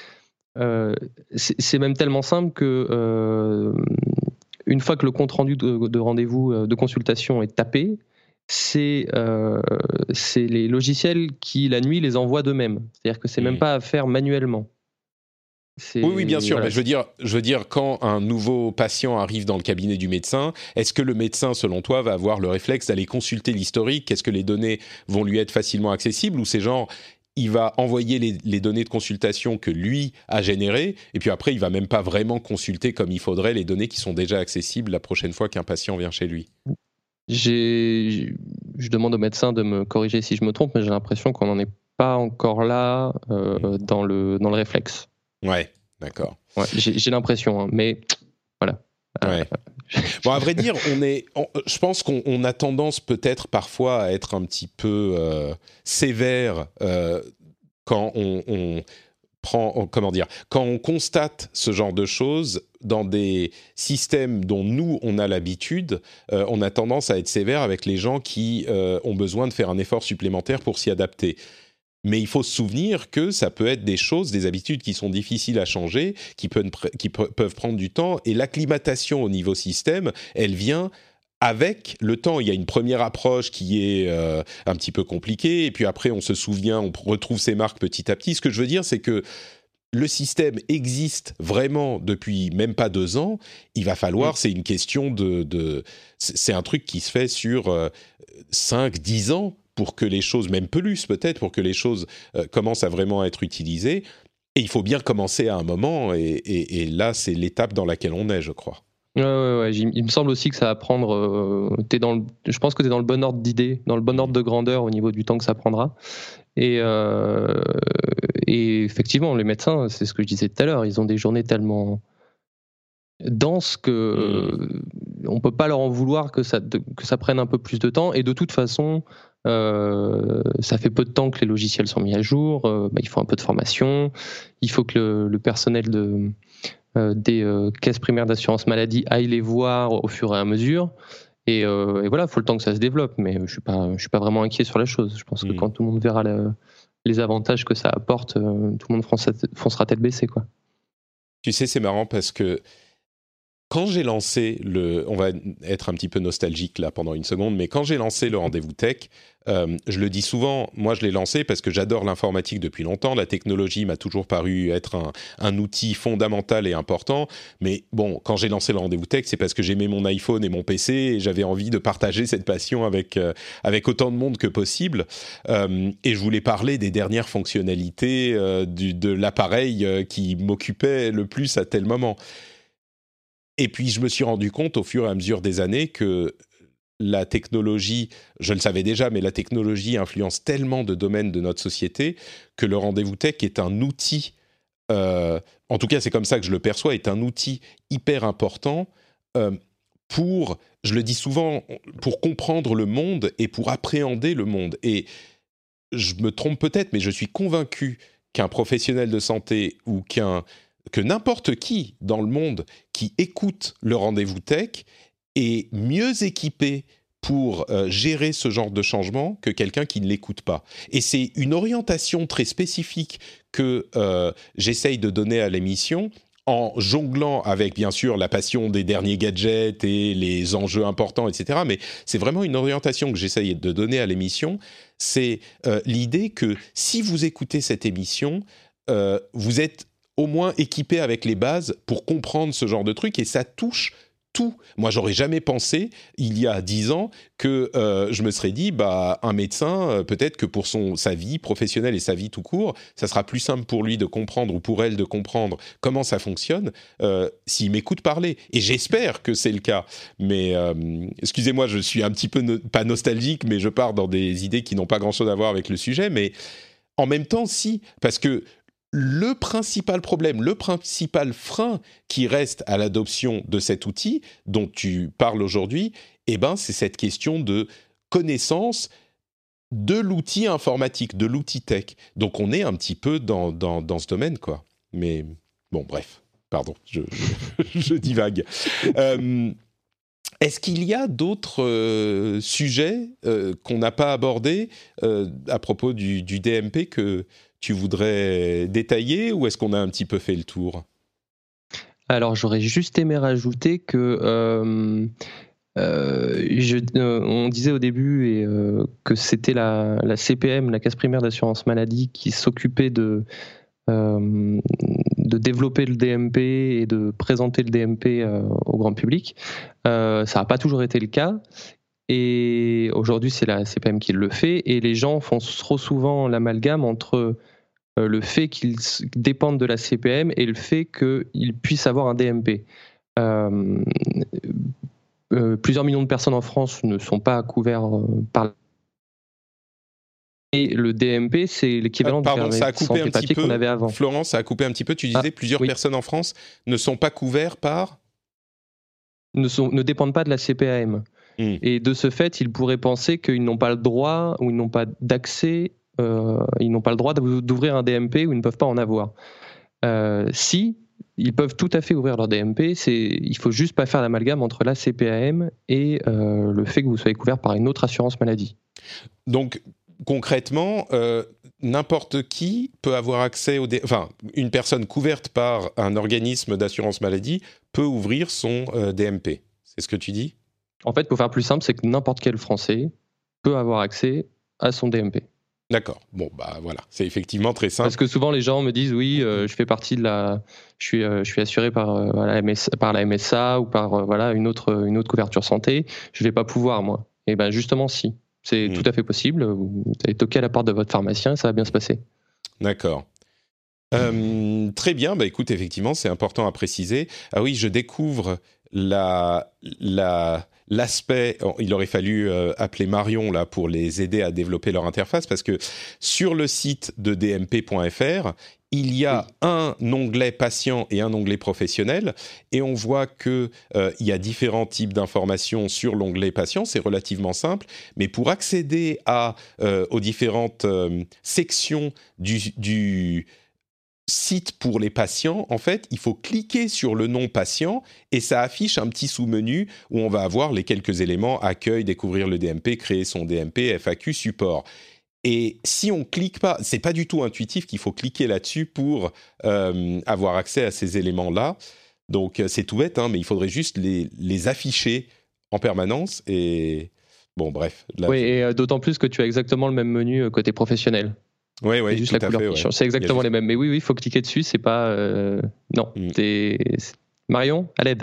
c'est même tellement simple que une fois que le compte rendu de rendez-vous de consultation est tapé, c'est les logiciels qui, la nuit, les envoient d'eux-mêmes. C'est-à-dire que c'est même pas à faire manuellement. Oui, bien sûr. Voilà. Mais je veux dire, quand un nouveau patient arrive dans le cabinet du médecin, est-ce que le médecin, selon toi, va avoir le réflexe d'aller consulter l'historique ? Est-ce que les données vont lui être facilement accessibles ? Ou c'est genre, il va envoyer les données de consultation que lui a générées, et puis après, il va même pas vraiment consulter comme il faudrait les données qui sont déjà accessibles la prochaine fois qu'un patient vient chez lui ? Je demande au médecin de me corriger si je me trompe, mais j'ai l'impression qu'on n'en est pas encore là dans le réflexe. Ouais, d'accord. Ouais, j'ai l'impression, hein, mais voilà. Ouais. Bon, à vrai dire, je pense qu'on a tendance peut-être parfois à être un petit peu sévère quand on prend, quand on constate ce genre de choses dans des systèmes dont nous, on a l'habitude, on a tendance à être sévère avec les gens qui ont besoin de faire un effort supplémentaire pour s'y adapter. Mais il faut se souvenir que ça peut être des choses, des habitudes qui sont difficiles à changer, qui peuvent prendre du temps. Et l'acclimatation au niveau système, elle vient avec le temps. Il y a une première approche qui est un petit peu compliquée. Et puis après, on se souvient, on retrouve ses marques petit à petit. Ce que je veux dire, c'est que le système existe vraiment depuis même pas 2 ans. Il va falloir, c'est une question c'est un truc qui se fait sur 5-10 ans pour que les choses, même plus peut-être, pour que les choses commencent à vraiment être utilisées. Et il faut bien commencer à un moment, et là, c'est l'étape dans laquelle on est, je crois. Ouais. Il me semble aussi que ça va prendre... je pense que tu es dans le bon ordre d'idée, dans le bon ordre de grandeur au niveau du temps que ça prendra. Et effectivement, les médecins, c'est ce que je disais tout à l'heure, ils ont des journées tellement denses que on ne peut pas leur en vouloir que ça prenne un peu plus de temps. Et de toute façon... ça fait peu de temps que les logiciels sont mis à jour, il faut un peu de formation, il faut que le personnel des caisses primaires d'assurance maladie aille les voir au fur et à mesure, et voilà, il faut le temps que ça se développe, mais je suis pas vraiment inquiet sur la chose. Je pense que quand tout le monde verra les avantages que ça apporte, tout le monde foncera tête baissée, quoi. Tu sais, c'est marrant parce que quand j'ai lancé on va être un petit peu nostalgique là pendant une seconde, mais quand j'ai lancé le Rendez-vous Tech, je le dis souvent, moi je l'ai lancé parce que j'adore l'informatique depuis longtemps, la technologie m'a toujours paru être un outil fondamental et important, mais bon, quand j'ai lancé le Rendez-vous Tech, c'est parce que j'aimais mon iPhone et mon PC et j'avais envie de partager cette passion avec autant de monde que possible, et je voulais parler des dernières fonctionnalités de l'appareil qui m'occupait le plus à tel moment. Et puis, je me suis rendu compte au fur et à mesure des années que la technologie, je le savais déjà, mais la technologie influence tellement de domaines de notre société que le Rendez-vous Tech est un outil, en tout cas c'est comme ça que je le perçois, est un outil hyper important pour, je le dis souvent, pour comprendre le monde et pour appréhender le monde. Et je me trompe peut-être, mais je suis convaincu qu'un professionnel de santé ou que n'importe qui dans le monde qui écoute le Rendez-vous Tech est mieux équipé pour gérer ce genre de changement que quelqu'un qui ne l'écoute pas. Et c'est une orientation très spécifique que j'essaye de donner à l'émission en jonglant avec, bien sûr, la passion des derniers gadgets et les enjeux importants, etc. Mais c'est vraiment une orientation que j'essaye de donner à l'émission. C'est l'idée que si vous écoutez cette émission, vous êtes au moins équipé avec les bases pour comprendre ce genre de truc, et ça touche tout. Moi, j'aurais jamais pensé, il y a 10 ans, que je me serais dit, un médecin, peut-être que pour sa vie professionnelle et sa vie tout court, ça sera plus simple pour lui de comprendre, ou pour elle de comprendre comment ça fonctionne, s'il m'écoute parler. Et j'espère que c'est le cas. Mais, excusez-moi, je suis un petit peu, pas nostalgique, mais je pars dans des idées qui n'ont pas grand-chose à voir avec le sujet, mais en même temps, si, parce que le principal problème, le principal frein qui reste à l'adoption de cet outil dont tu parles aujourd'hui, c'est cette question de connaissance de l'outil informatique, de l'outil tech. Donc on est un petit peu dans ce domaine, quoi. Mais bon, bref, pardon, je divague. Est-ce qu'il y a d'autres sujets qu'on n'a pas abordés à propos du DMP que tu voudrais détailler, ou est-ce qu'on a un petit peu fait le tour ? Alors, j'aurais juste aimé rajouter que on disait au début que c'était la CPM, la caisse primaire d'assurance maladie, qui s'occupait de développer le DMP et de présenter le DMP au grand public. Ça n'a pas toujours été le cas. Et aujourd'hui, c'est la CPM qui le fait. Et les gens font trop souvent l'amalgame entre le fait qu'ils dépendent de la CPM et le fait qu'ils puissent avoir un DMP. Plusieurs millions de personnes en France ne sont pas couverts par. Et le DMP, c'est l'équivalent du carnet de santé papier qu'on avait avant. Florence, ça a coupé un petit peu. Tu disais plusieurs personnes en France ne sont pas couverts par... Ne dépendent pas de la CPAM. Et de ce fait, ils pourraient penser qu'ils n'ont pas le droit ou ils n'ont pas d'accès, ils n'ont pas le droit d'ouvrir un DMP ou ils ne peuvent pas en avoir. Si, ils peuvent tout à fait ouvrir leur DMP, il faut juste pas faire l'amalgame entre la CPAM et le fait que vous soyez couvert par une autre assurance maladie. Donc, concrètement, n'importe qui peut avoir accès une personne couverte par un organisme d'assurance maladie peut ouvrir son DMP. C'est ce que tu dis ? En fait, pour faire plus simple, c'est que n'importe quel Français peut avoir accès à son DMP. D'accord. Bon, voilà, c'est effectivement très simple. Parce que souvent les gens me disent oui, je fais partie de je suis assuré par la MSA ou par une autre couverture santé. Je vais pas pouvoir moi. Et ben justement si, c'est tout à fait possible. Vous allez toquer à la porte de votre pharmacien, et ça va bien se passer. D'accord. Très bien. Écoute, effectivement, c'est important à préciser. Ah oui, je découvre l'aspect, il aurait fallu appeler Marion là pour les aider à développer leur interface parce que sur le site de dmp.fr, il y a un onglet patient et un onglet professionnel et on voit que il y a différents types d'informations sur l'onglet patient, c'est relativement simple, mais pour accéder aux différentes sections du site pour les patients, en fait, il faut cliquer sur le nom patient et ça affiche un petit sous-menu où on va avoir les quelques éléments accueil, découvrir le DMP, créer son DMP, FAQ, support. Et si on clique pas, c'est pas du tout intuitif qu'il faut cliquer là-dessus pour avoir accès à ces éléments-là. Donc c'est tout bête, mais il faudrait juste les afficher en permanence et bon bref. Oui, et d'autant plus que tu as exactement le même menu côté professionnel. Oui, c'est juste la couleur qui change. C'est exactement les mêmes. Mais oui, il faut cliquer dessus. C'est pas non. Marion, à l'aide.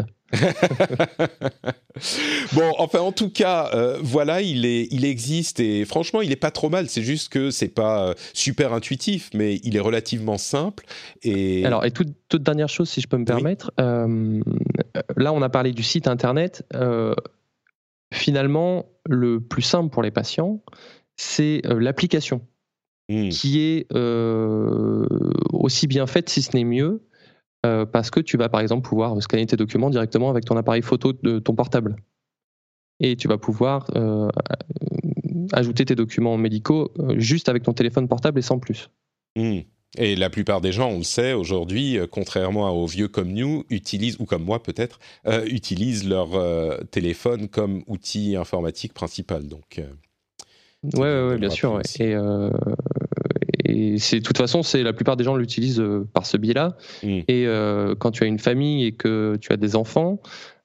Bon, enfin, en tout cas, voilà, il existe et franchement, il est pas trop mal. C'est juste que c'est pas super intuitif, mais il est relativement simple. Alors, et toute dernière chose, si je peux me permettre, là, on a parlé du site internet. Finalement, le plus simple pour les patients, c'est l'application. Qui est aussi bien faite, si ce n'est mieux, parce que tu vas par exemple pouvoir scanner tes documents directement avec ton appareil photo de ton portable. Et tu vas pouvoir ajouter tes documents médicaux juste avec ton téléphone portable et sans plus. Et la plupart des gens, on le sait, aujourd'hui, contrairement aux vieux comme nous, utilisent, ou comme moi peut-être, utilisent leur téléphone comme outil informatique principal. Donc... Ouais, bien sûr. Ouais. Et c'est de toute façon, la plupart des gens l'utilisent par ce biais-là. Et quand tu as une famille et que tu as des enfants,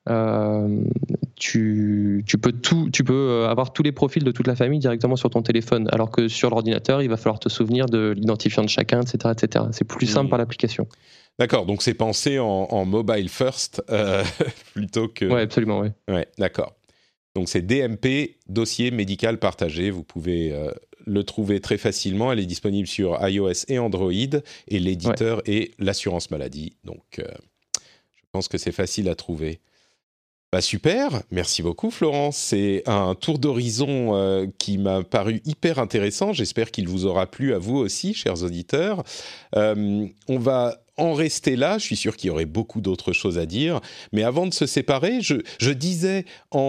tu peux avoir tous les profils de toute la famille directement sur ton téléphone, alors que sur l'ordinateur, il va falloir te souvenir de l'identifiant de chacun, etc., etc. C'est plus simple par l'application. D'accord, donc c'est pensé en mobile first plutôt que. Ouais, absolument, ouais. Ouais, d'accord. Donc c'est DMP, dossier médical partagé. Vous pouvez le trouver très facilement. Elle est disponible sur iOS et Android. Et l'éditeur est l'assurance maladie. Donc je pense que c'est facile à trouver. Super, merci beaucoup Florence. C'est un tour d'horizon qui m'a paru hyper intéressant. J'espère qu'il vous aura plu à vous aussi, chers auditeurs. On va en rester là, je suis sûr qu'il y aurait beaucoup d'autres choses à dire, mais avant de se séparer, je disais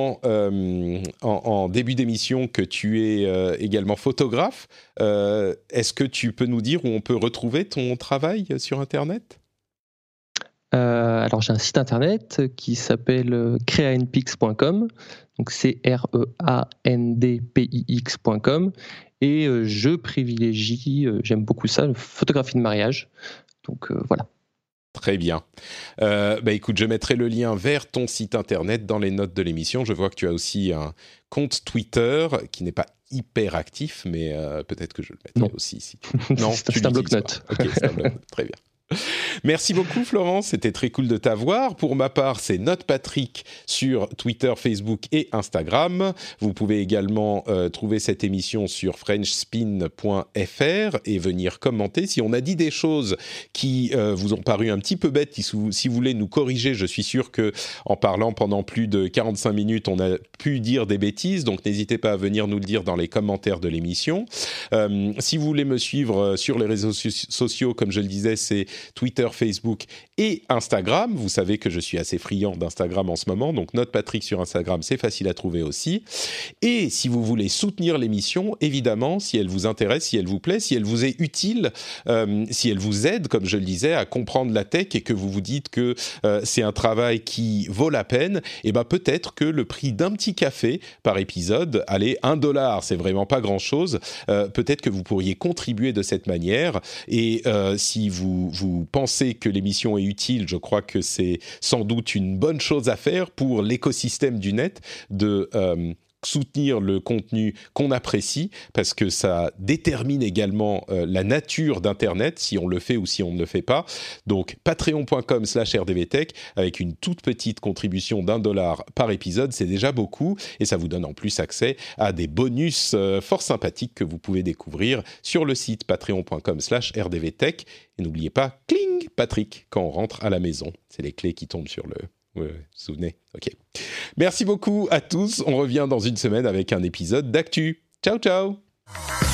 en début d'émission que tu es également photographe. Est-ce que tu peux nous dire où on peut retrouver ton travail sur Internet ? Alors j'ai un site internet qui s'appelle creandpix.com, donc creandpix.com, et je privilégie, j'aime beaucoup ça, la photographie de mariage. Donc voilà. Très bien. Écoute, je mettrai le lien vers ton site internet dans les notes de l'émission. Je vois que tu as aussi un compte Twitter qui n'est pas hyper actif, mais peut-être que je le mettrai aussi ici. Non, c'est un bloc-notes. Ok, c'est un bloc-notes. Très bien. Merci beaucoup Florence, c'était très cool de t'avoir. Pour ma part, c'est NotePatrick sur Twitter, Facebook et Instagram. Vous pouvez également trouver cette émission sur frenchspin.fr et venir commenter. Si on a dit des choses qui vous ont paru un petit peu bêtes, si vous voulez nous corriger, je suis sûr que en parlant pendant plus de 45 minutes, on a pu dire des bêtises, donc n'hésitez pas à venir nous le dire dans les commentaires de l'émission. Si vous voulez me suivre sur les réseaux sociaux, comme je le disais, c'est Twitter, Twitter, Facebook et Instagram. Vous savez que je suis assez friand d'Instagram en ce moment, donc Note Patrick sur Instagram, c'est facile à trouver aussi. Et si vous voulez soutenir l'émission, évidemment, si elle vous intéresse, si elle vous plaît, si elle vous est utile, si elle vous aide, comme je le disais, à comprendre la tech et que vous vous dites que c'est un travail qui vaut la peine, et ben peut-être que le prix d'un petit café par épisode, allez, $1, c'est vraiment pas grand-chose, peut-être que vous pourriez contribuer de cette manière. Et si vous pensez que l'émission est utile, je crois que c'est sans doute une bonne chose à faire pour l'écosystème du net de soutenir le contenu qu'on apprécie, parce que ça détermine également la nature d'Internet, si on le fait ou si on ne le fait pas. Donc patreon.com/rdvtech, avec une toute petite contribution $1 par épisode, c'est déjà beaucoup, et ça vous donne en plus accès à des bonus fort sympathiques que vous pouvez découvrir sur le site patreon.com/rdvtech. Et n'oubliez pas, cling, Patrick, quand on rentre à la maison. C'est les clés qui tombent sur le... Ouais, vous vous souvenez ? Ok. Merci beaucoup à tous. On revient dans une semaine avec un épisode d'Actu. Ciao, ciao.